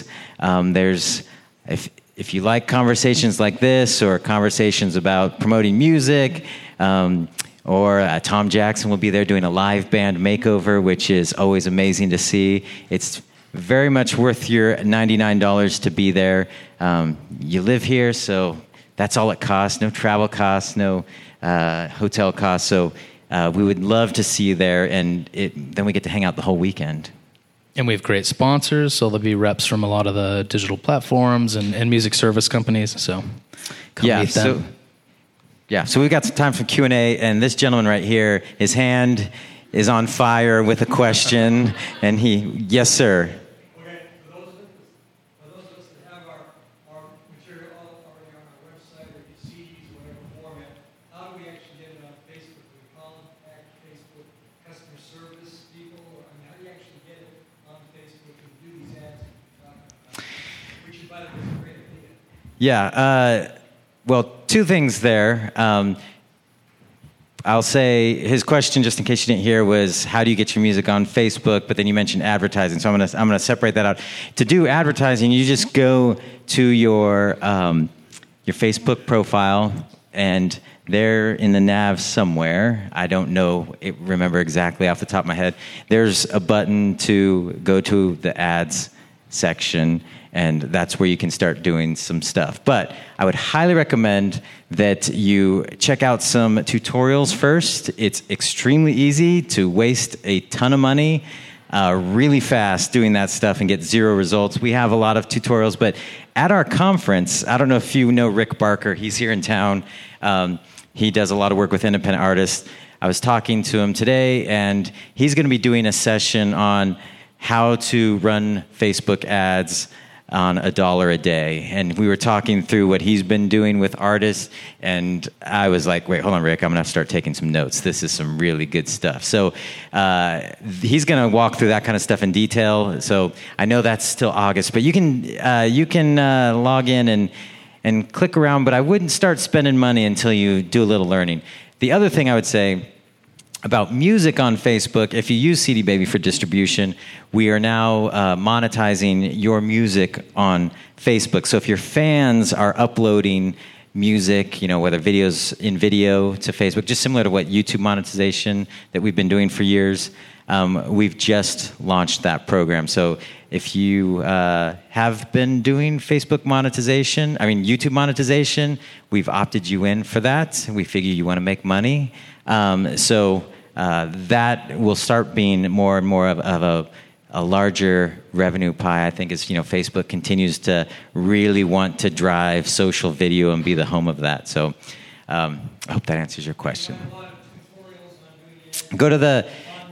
If you like conversations like this, or conversations about promoting music, or Tom Jackson will be there doing a live band makeover, which is always amazing to see. It's very much worth your $99 to be there. You live here, so that's all it costs. No travel costs, no hotel costs. So we would love to see you there, and then we get to hang out the whole weekend. And we have great sponsors, so there'll be reps from a lot of the digital platforms and music service companies. So come meet them. So we've got some time for Q&A, and this gentleman right here, his hand is on fire with a question, and yes, sir. Okay, for those of us that have our material already on our website, or CDs, whatever format, how do we actually get it on Facebook? Do we contact Facebook customer service people? How do you actually get it on Facebook and do these ads? Which is, by the way, is a great idea. Yeah, well, two things there. I'll say his question, just in case you didn't hear, was how do you get your music on Facebook? But then you mentioned advertising, so I'm gonna separate that out. To do advertising, you just go to your Facebook profile, and there in the nav somewhere, I don't remember exactly off the top of my head, there's a button to go to the ads section, and that's where you can start doing some stuff. But I would highly recommend that you check out some tutorials first. It's extremely easy to waste a ton of money really fast doing that stuff and get zero results. We have a lot of tutorials, but at our conference, I don't know if you know Rick Barker. He's here in town. He does a lot of work with independent artists. I was talking to him today, and he's going to be doing a session on how to run Facebook ads on $1 a day. And we were talking through what he's been doing with artists, and I was like, wait, hold on, Rick, I'm going to have to start taking some notes. This is some really good stuff. So he's going to walk through that kind of stuff in detail. So I know that's still August, but you can log in and click around, but I wouldn't start spending money until you do a little learning. The other thing I would say about music on Facebook, if you use CD Baby for distribution, we are now monetizing your music on Facebook. So if your fans are uploading music, whether videos in video to Facebook, just similar to what YouTube monetization that we've been doing for years. We've just launched that program. So if you have been doing Facebook monetization, YouTube monetization, we've opted you in for that. We figure you want to make money. So that will start being more and more of a larger revenue pie, I think, as Facebook continues to really want to drive social video and be the home of that. So I hope that answers your question. Go to the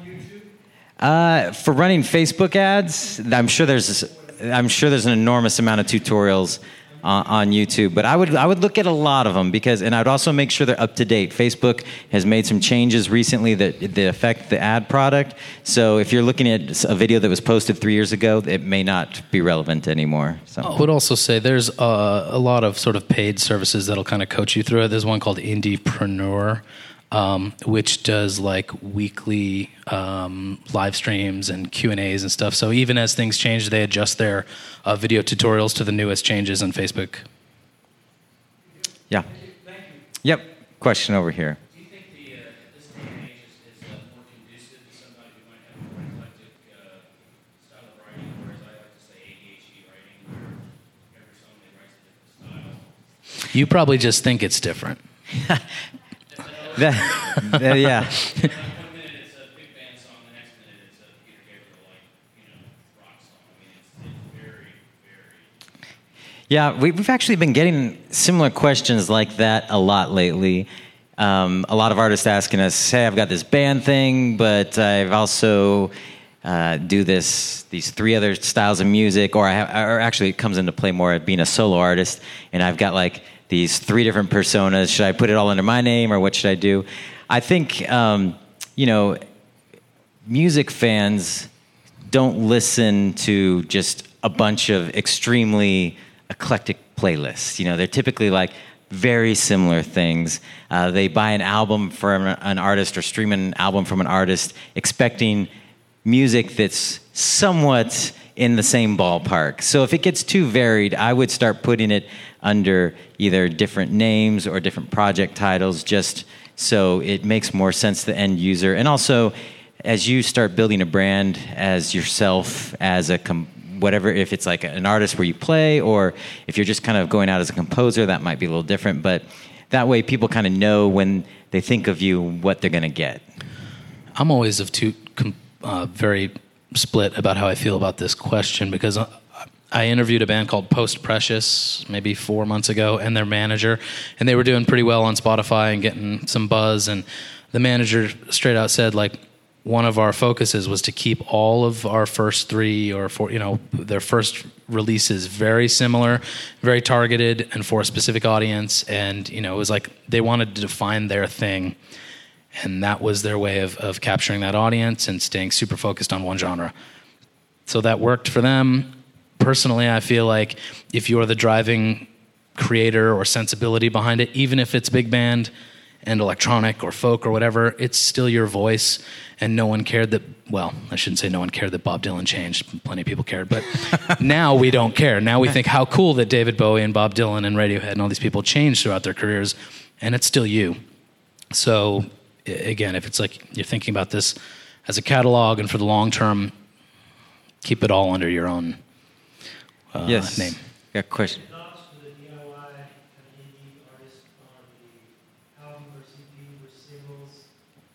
for running Facebook ads. I'm sure there's an enormous amount of tutorials on YouTube, but I would look at a lot of them and I'd also make sure they're up to date. Facebook has made some changes recently that affect the ad product. So if you're looking at a video that was posted 3 years ago, it may not be relevant anymore. So I would also say there's a lot of sort of paid services that'll kind of coach you through it. There's one called Indiepreneur, which does like weekly live streams and Q&As and stuff. So even as things change, they adjust their video tutorials to the newest changes on Facebook. Yeah. Yep. Question over here. Do you think this day and age is more conducive to somebody who might have a more eclectic style of writing, whereas I like to say ADHD writing, where every song they write a different style? You probably just think it's different. Yeah. One minute it's a big band song, the next minute it's a Peter Gabriel rock song. It's very, very. Yeah, we've actually been getting similar questions like that a lot lately. A lot of artists asking us, "Hey, I've got this band thing, but I've also do these 3 other styles of music, or actually it comes into play more being a solo artist, and I've got like these 3 different personas. Should I put it all under my name, or what should I do?" I think, music fans don't listen to just a bunch of extremely eclectic playlists. They're typically like very similar things. They buy an album from an artist or stream an album from an artist expecting music that's somewhat in the same ballpark. So if it gets too varied, I would start putting it under either different names or different project titles, just so it makes more sense to the end user. And also, as you start building a brand as yourself, as whatever, if it's like an artist where you play, or if you're just kind of going out as a composer, that might be a little different. But that way people kind of know when they think of you what they're going to get. I'm always very split about how I feel about this question, because I interviewed a band called Post Precious maybe 4 months ago, and their manager, and they were doing pretty well on Spotify and getting some buzz, and the manager straight out said, like, one of our focuses was to keep all of our first 3 or 4, their first releases very similar, very targeted, and for a specific audience. And, it was like they wanted to define their thing. And that was their way of capturing that audience and staying super focused on one genre. So that worked for them. Personally, I feel like if you're the driving creator or sensibility behind it, even if it's big band and electronic or folk or whatever, it's still your voice. And no one cared that, well, I shouldn't say no one cared that Bob Dylan changed. Plenty of people cared. But now we don't care. Now we think how cool that David Bowie and Bob Dylan and Radiohead and all these people changed throughout their careers. And it's still you. So, again, if it's like you're thinking about this as a catalog and for the long term, keep it all under your own yes. name. Got a question. Thoughts for the DIY and indie artists on the album or CD or singles?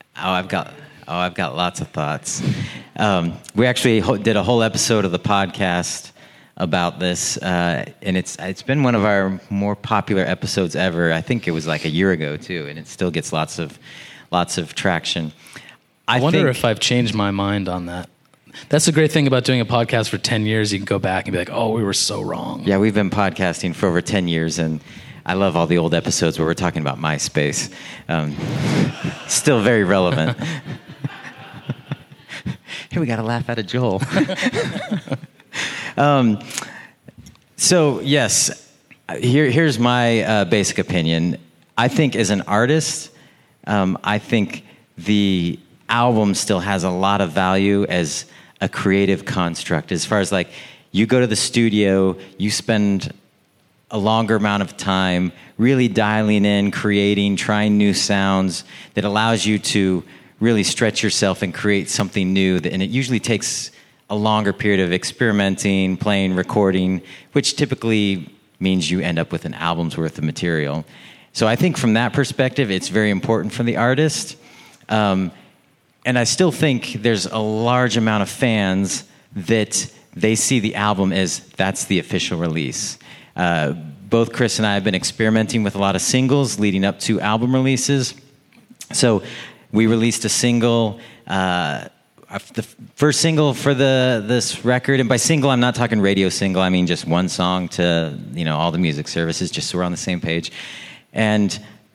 I've got lots of thoughts. We actually did a whole episode of the podcast about this, and it's been one of our more popular episodes ever. I think it was like a year ago too, and it still gets lots of traction. I wonder if I've changed my mind on that. That's the great thing about doing a podcast for 10 years. You can go back and be like, oh, we were so wrong. Yeah, we've been podcasting for over 10 years, and I love all the old episodes where we're talking about MySpace. Still very relevant. Here, we got to laugh out of Joel. So, yes, here's my basic opinion. I think as an artist, I think the album still has a lot of value as a creative construct. As far as like, you go to the studio, you spend a longer amount of time, really dialing in, creating, trying new sounds that allows you to really stretch yourself and create something new. And it usually takes a longer period of experimenting, playing, recording, which typically means you end up with an album's worth of material. So I think from that perspective, it's very important for the artist. And I still think there's a large amount of fans that they see the album as that's the official release. Both Chris and I have been experimenting with a lot of singles leading up to album releases. So we released a single, the first single for this record, and by single I'm not talking radio single, I mean just one song to all the music services, just so we're on the same page. And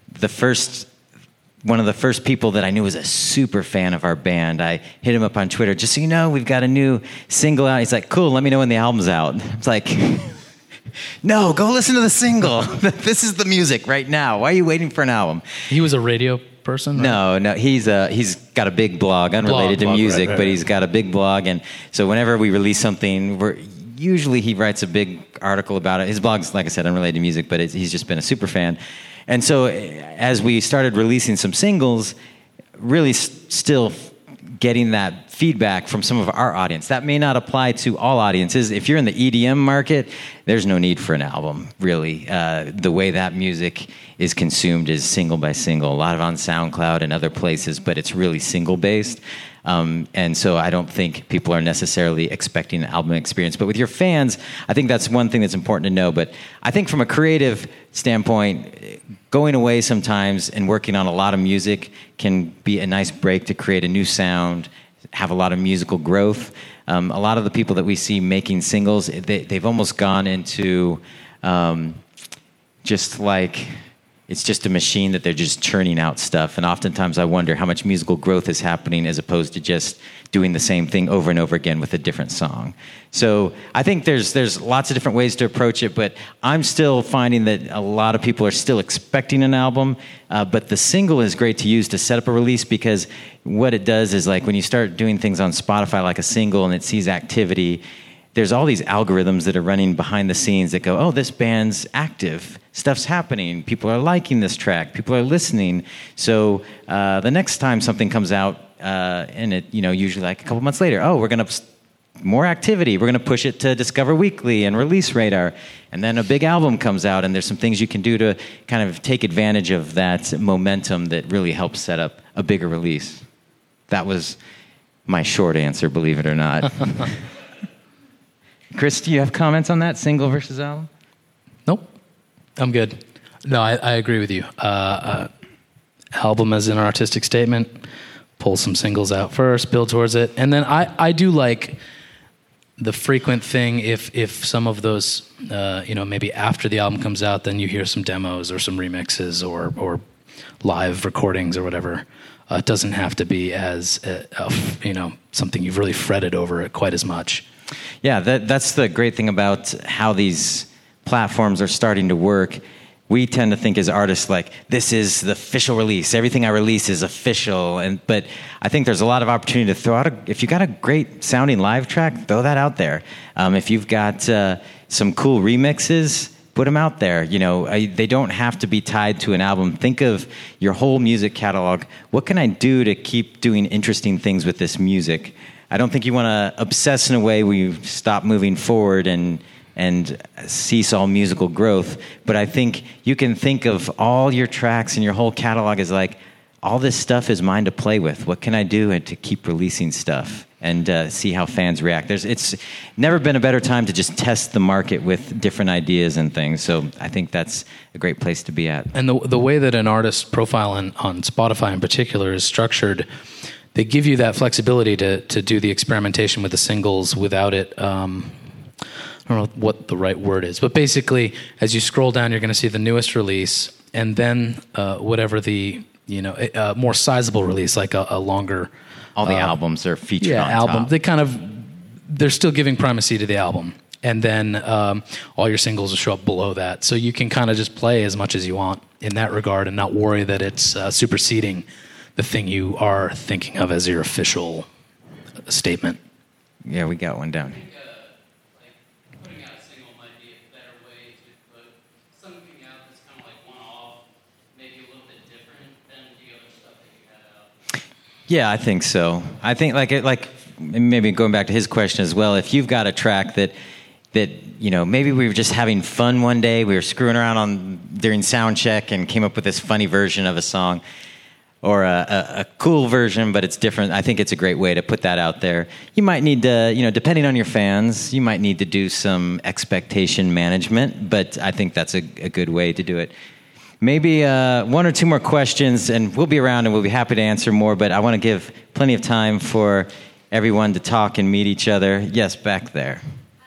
one of the first people that I knew was a super fan of our band, I hit him up on Twitter, just so you know, we've got a new single out. He's like, cool, let me know when the album's out. I was like, no, go listen to the single. This is the music right now. Why are you waiting for an album? He was a radio person? Right? No, he's got a big blog, unrelated to music, right. But he's got a big blog, and so whenever we release something, usually he writes a big article about it. His blog's, like I said, unrelated to music, but he's just been a super fan. And so as we started releasing some singles, really still getting that feedback from some of our audience. That may not apply to all audiences. If you're in the EDM market, there's no need for an album, really. The way that music is consumed is single by single, a lot of on SoundCloud and other places, but it's really single-based. And so I don't think people are necessarily expecting an album experience. But with your fans, I think that's one thing that's important to know. But I think from a creative standpoint, going away sometimes and working on a lot of music can be a nice break to create a new sound, have a lot of musical growth. A lot of the people that we see making singles, they've almost gone into just like... It's just a machine that they're just churning out stuff. And oftentimes I wonder how much musical growth is happening as opposed to just doing the same thing over and over again with a different song. So I think there's lots of different ways to approach it, but I'm still finding that a lot of people are still expecting an album. But the single is great to use to set up a release, because what it does is, like, when you start doing things on Spotify like a single and it sees activity, there's all these algorithms that are running behind the scenes that go, oh, this band's active. Stuff's happening. People are liking this track. People are listening. So the next time something comes out, and it, usually like a couple months later, oh, we're going to more activity. We're going to push it to Discover Weekly and Release Radar. And then a big album comes out, and there's some things you can do to kind of take advantage of that momentum that really helps set up a bigger release. That was my short answer, believe it or not. Chris, do you have comments on that, single versus album? Nope. I'm good. No, I agree with you. Album as an artistic statement, pull some singles out first, build towards it. And then I do like the frequent thing, if some of those, maybe after the album comes out, then you hear some demos or some remixes or live recordings or whatever. It doesn't have to be as, something you've really fretted over it quite as much. Yeah, that's the great thing about how these platforms are starting to work. We tend to think as artists, like, this is the official release. Everything I release is official. But I think there's a lot of opportunity to throw out if you got a great sounding live track, throw that out there. If you've got some cool remixes, put them out there. They don't have to be tied to an album. Think of your whole music catalog. What can I do to keep doing interesting things with this music? I don't think you want to obsess in a way where you stop moving forward and cease all musical growth. But I think you can think of all your tracks and your whole catalog as like, all this stuff is mine to play with. What can I do to keep releasing stuff and see how fans react? It's never been a better time to just test the market with different ideas and things. So I think that's a great place to be at. And the way that an artist profile on Spotify in particular is structured, they give you that flexibility to do the experimentation with the singles without it. I don't know what the right word is, but basically, as you scroll down, you're going to see the newest release, and then whatever the more sizable release, like a longer. All the albums are featured on album. top. They're still giving primacy to the album, and then all your singles will show up below that, so you can kind of just play as much as you want in that regard, and not worry that it's superseding the thing you are thinking of as your official statement. Yeah, we got one down. Putting out a single might be a better way to put Yeah, I think so. I think like maybe going back to his question as well. If you've got a track that maybe we were just having fun one day, we were screwing around during sound check and came up with this funny version of a song, or a cool version, but it's different. I think it's a great way to put that out there. You might need to, depending on your fans, you might need to do some expectation management, but I think that's a good way to do it. Maybe one or two more questions, and we'll be around and we'll be happy to answer more, but I want to give plenty of time for everyone to talk and meet each other. Yes, back there.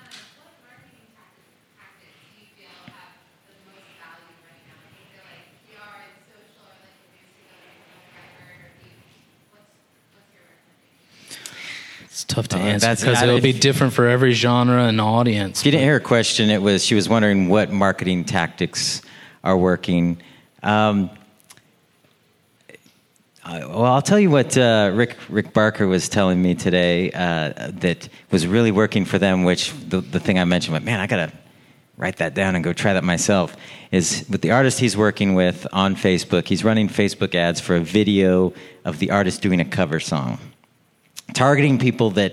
It's tough to answer because it'll be different for every genre and audience. If you didn't hear her question, she was wondering what marketing tactics are working. Well, I'll tell you what Rick Barker was telling me today that was really working for them, which the thing I mentioned, but man, I got to write that down and go try that myself, is with the artist he's working with on Facebook. He's running Facebook ads for a video of the artist doing a cover song, targeting people that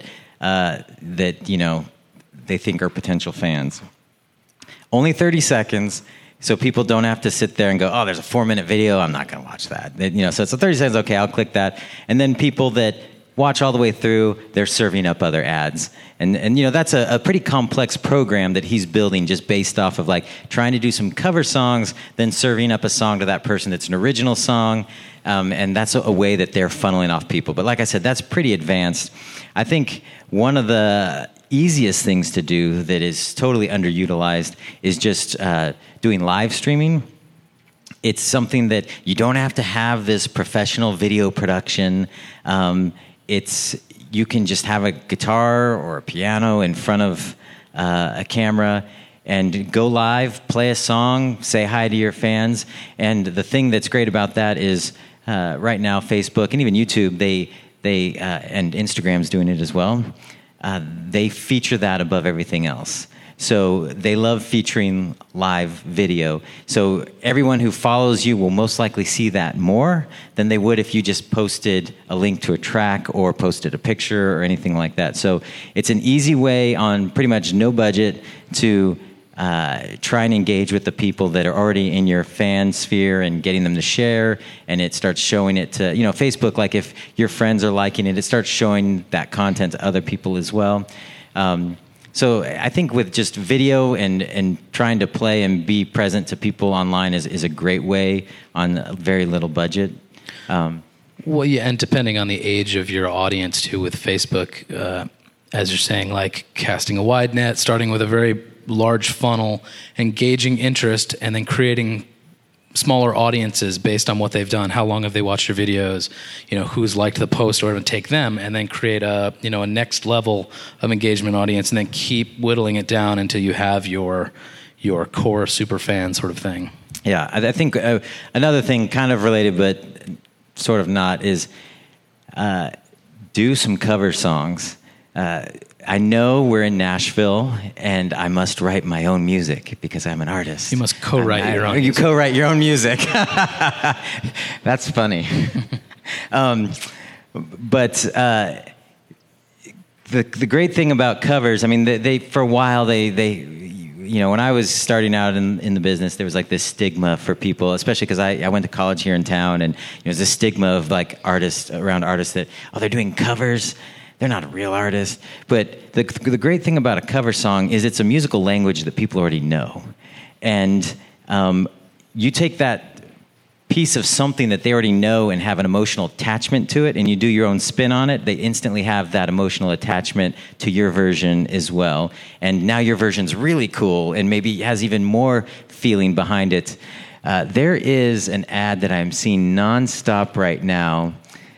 they think are potential fans. Only 30 seconds, so people don't have to sit there and go, oh, there's a 4-minute video, I'm not going to watch that. So 30 seconds, okay, I'll click that. And then people that watch all the way through, they're serving up other ads. And that's a pretty complex program that he's building just based off of like trying to do some cover songs, then serving up a song to that person that's an original song. And that's a way that they're funneling off people. But like I said, that's pretty advanced. I think one of the easiest things to do that is totally underutilized is just doing live streaming. It's something that you don't have to have this professional video production. You can just have a guitar or a piano in front of a camera and go live, play a song, say hi to your fans. And the thing that's great about that is right now Facebook and even YouTube, they and Instagram's doing it as well. They feature that above everything else. So they love featuring live video. So everyone who follows you will most likely see that more than they would if you just posted a link to a track or posted a picture or anything like that. So it's an easy way on pretty much no budget to try and engage with the people that are already in your fan sphere and getting them to share, and it starts showing it to, Facebook, like if your friends are liking it, it starts showing that content to other people as well. So I think with just video and trying to play and be present to people online is a great way on a very little budget. Well, yeah, and depending on the age of your audience too, with Facebook, as you're saying, like casting a wide net, starting with a very large funnel, engaging interest, and then creating smaller audiences based on what they've done. How long have they watched your videos? Who's liked the post, or take them and then create a next level of engagement audience, and then keep whittling it down until you have your core super fan sort of thing. Yeah, I think another thing kind of related but sort of not is do some cover songs. I know we're in Nashville, and I must write my own music because I'm an artist. You must co-write your own music. You co-write your own music. That's funny. But the great thing about covers, I mean, they for a while, when I was starting out in the business, there was like this stigma for people, especially because I went to college here in town, and there's this stigma of like artists that, they're doing covers. They're not a real artist. But the great thing about a cover song is it's a musical language that people already know. And you take that piece of something that they already know and have an emotional attachment to it, and you do your own spin on it, they instantly have that emotional attachment to your version as well. And now your version's really cool and maybe has even more feeling behind it. There is an ad that I'm seeing nonstop right now.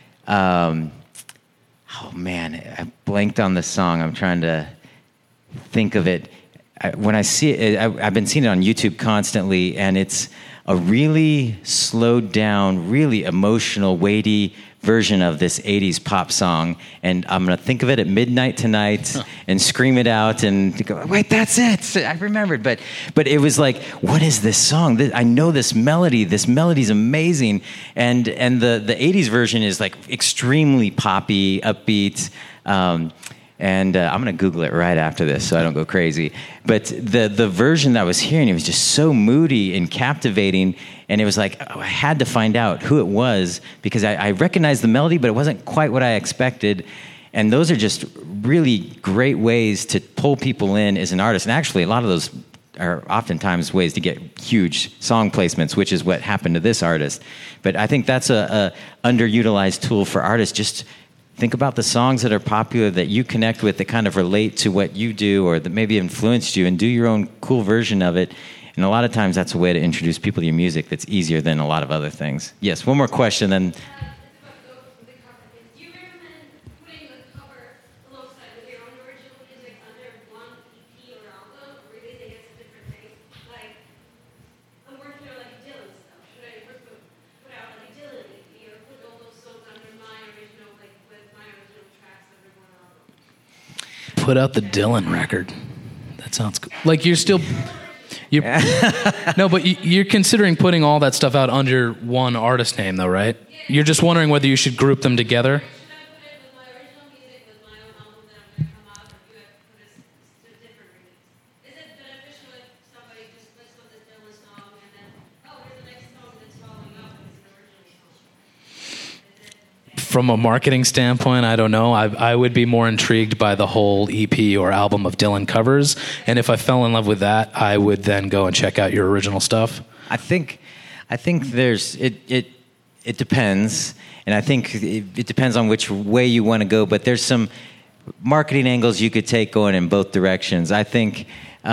Oh, man, I blanked on the song. I'm trying to think of it. When I see it, I've been seeing it on YouTube constantly, and it's a really slowed down, really emotional, weighty version of this 80s pop song, and I'm going to think of it at midnight tonight and scream it out and go, wait, that's it. I remembered. But it was like, what is this song? I know this melody. This melody's amazing. And the 80s version is like extremely poppy, upbeat. And I'm going to Google it right after this so I don't go crazy. But the version that I was hearing, it was just so moody and captivating. And it was like, I had to find out who it was because I recognized the melody, but it wasn't quite what I expected. And those are just really great ways to pull people in as an artist. And actually, a lot of those are oftentimes ways to get huge song placements, which is what happened to this artist. But I think that's a underutilized tool for artists. Just think about the songs that are popular that you connect with that kind of relate to what you do or that maybe influenced you and do your own cool version of it. And a lot of times that's a way to introduce people to your music that's easier than a lot of other things. Yes, one more question, then. Do you recommend putting the cover alongside with your own original music under one EP or album, or releasing it as a different thing? Like, I'm working on like Dylan stuff. Should I put out like a Dylan EP or put all those songs under my original, like with my original tracks under one album? Put out the Dylan record. That sounds cool. Like you're still... No, but you're considering putting all that stuff out under one artist name, though, right? You're just wondering whether you should group them together? Should I put it with my original music with my own album that I'm going to come out, or do I put it to a different remix? Is it beneficial if somebody just listens to the Dylan song and then, oh, here's the next song that's following up and it's an original song? From a marketing standpoint, I don't know. I would be more intrigued by the whole EP or album of Dylan covers. And if I fell in love with that, I would then go and check out your original stuff. I think there's it depends, and I think it depends on which way you want to go. But there's some marketing angles you could take going in both directions. I think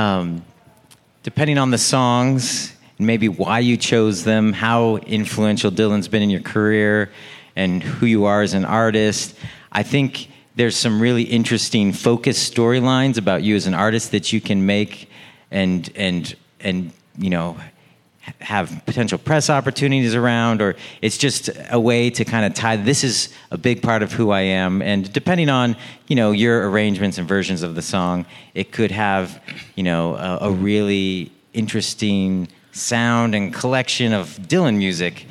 depending on the songs and maybe why you chose them, how influential Dylan's been in your career, and who you are as an artist, I think there's some really interesting focused storylines about you as an artist that you can make and you know, have potential press opportunities around, or it's just a way to kind of tie, this is a big part of who I am. And depending on, you know, your arrangements and versions of the song, it could have, you know, a really interesting sound and collection of Dylan music.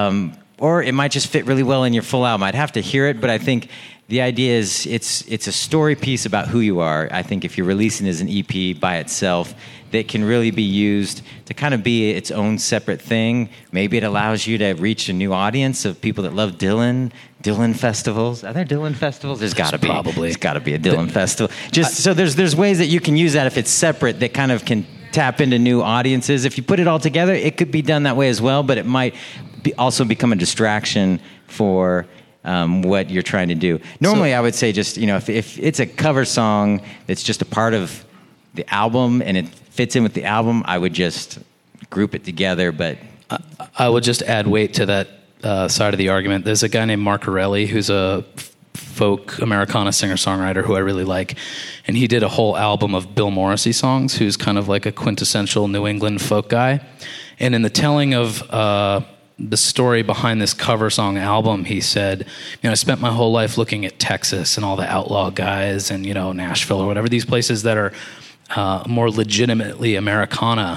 Or it might just fit really well in your full album. I'd have to hear it, but I think the idea is it's a story piece about who you are. I think if you're releasing as an EP by itself, that can really be used to kind of be its own separate thing. Maybe it allows you to reach a new audience of people that love Dylan festivals. Are there Dylan festivals? There's got to be. Probably. There's got to be a Dylan festival. So there's ways that you can use that if it's separate that kind of can tap into new audiences. If you put it all together, it could be done that way as well, but it might also become a distraction for what you're trying to do. Normally, I would say just, you know, if it's a cover song that's just a part of the album and it fits in with the album, I would just group it together. But I would just add weight to that side of the argument. There's a guy named Mark Corelli who's a folk Americana singer-songwriter who I really like, and he did a whole album of Bill Morrissey songs, who's kind of like a quintessential New England folk guy. And in the telling of the story behind this cover song album, he said, you know, I spent my whole life looking at Texas and all the outlaw guys and, you know, Nashville or whatever, these places that are more legitimately Americana,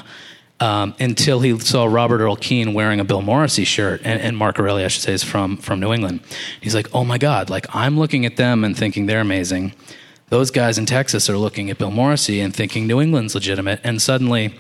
until he saw Robert Earl Keen wearing a Bill Morrissey shirt, and Mark Corelli, I should say, is from New England. He's like, oh my God, like I'm looking at them and thinking they're amazing. Those guys in Texas are looking at Bill Morrissey and thinking New England's legitimate, and suddenly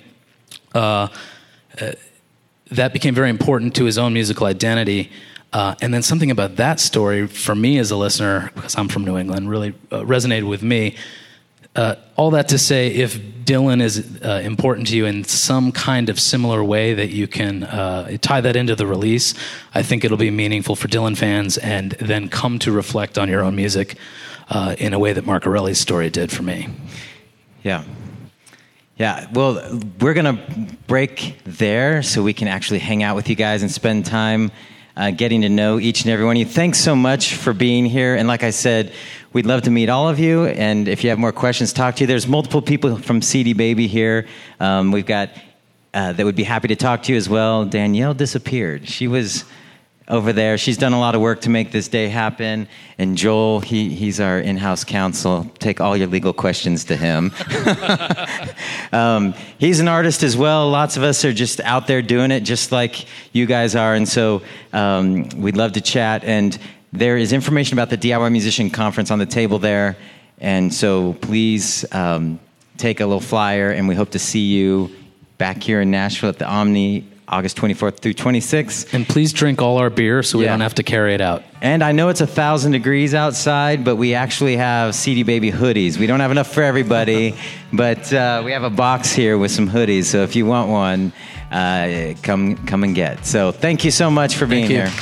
that became very important to his own musical identity. And then something about that story, for me as a listener, because I'm from New England, really resonated with me. All that to say, if Dylan is important to you in some kind of similar way that you can tie that into the release, I think it'll be meaningful for Dylan fans and then come to reflect on your own music in a way that Mark Corelli's story did for me. Yeah. Yeah, well, we're going to break there so we can actually hang out with you guys and spend time getting to know each and every one of you. Thanks so much for being here. And like I said, we'd love to meet all of you. And if you have more questions, talk to you. There's multiple people from CD Baby here. We've got that would be happy to talk to you as well. Danielle disappeared. She was over there. She's done a lot of work to make this day happen. And Joel, he's our in-house counsel. Take all your legal questions to him. He's an artist as well. Lots of us are just out there doing it just like you guys are. And so we'd love to chat. And there is information about the DIY Musician Conference on the table there. And so please take a little flyer, and we hope to see you back here in Nashville at the Omni, August 24th through 26th. And please drink all our beer so we don't have to carry it out. And I know it's 1,000 degrees outside, but we actually have CD Baby hoodies. We don't have enough for everybody, but we have a box here with some hoodies. So if you want one, come and get. So thank you so much for being here.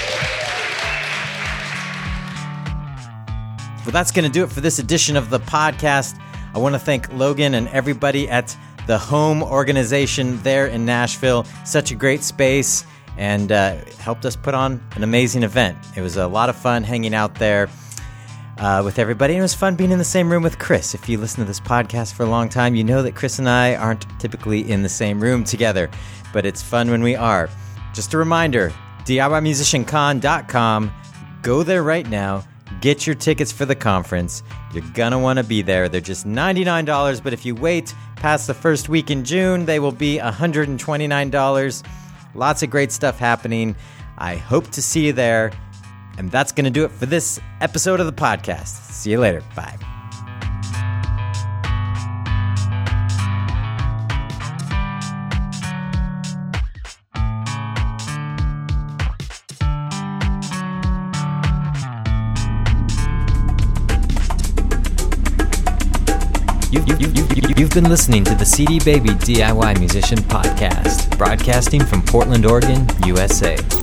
Well, that's going to do it for this edition of the podcast. I want to thank Logan and everybody at the Home organization there in Nashville. Such a great space, and helped us put on an amazing event. It was a lot of fun hanging out there with everybody, and it was fun being in the same room with Chris. If you listen to this podcast for a long time, you know that Chris and I aren't typically in the same room together, but it's fun when we are. Just a reminder, DIYMusicianCon.com. Go there right now. Get your tickets for the conference. You're going to want to be there. They're just $99, but if you wait past the first week in June, they will be $129. Lots of great stuff happening. I hope to see you there. And that's going to do it for this episode of the podcast. See you later. Bye. You've been listening to the CD Baby DIY Musician Podcast, broadcasting from Portland, Oregon, USA.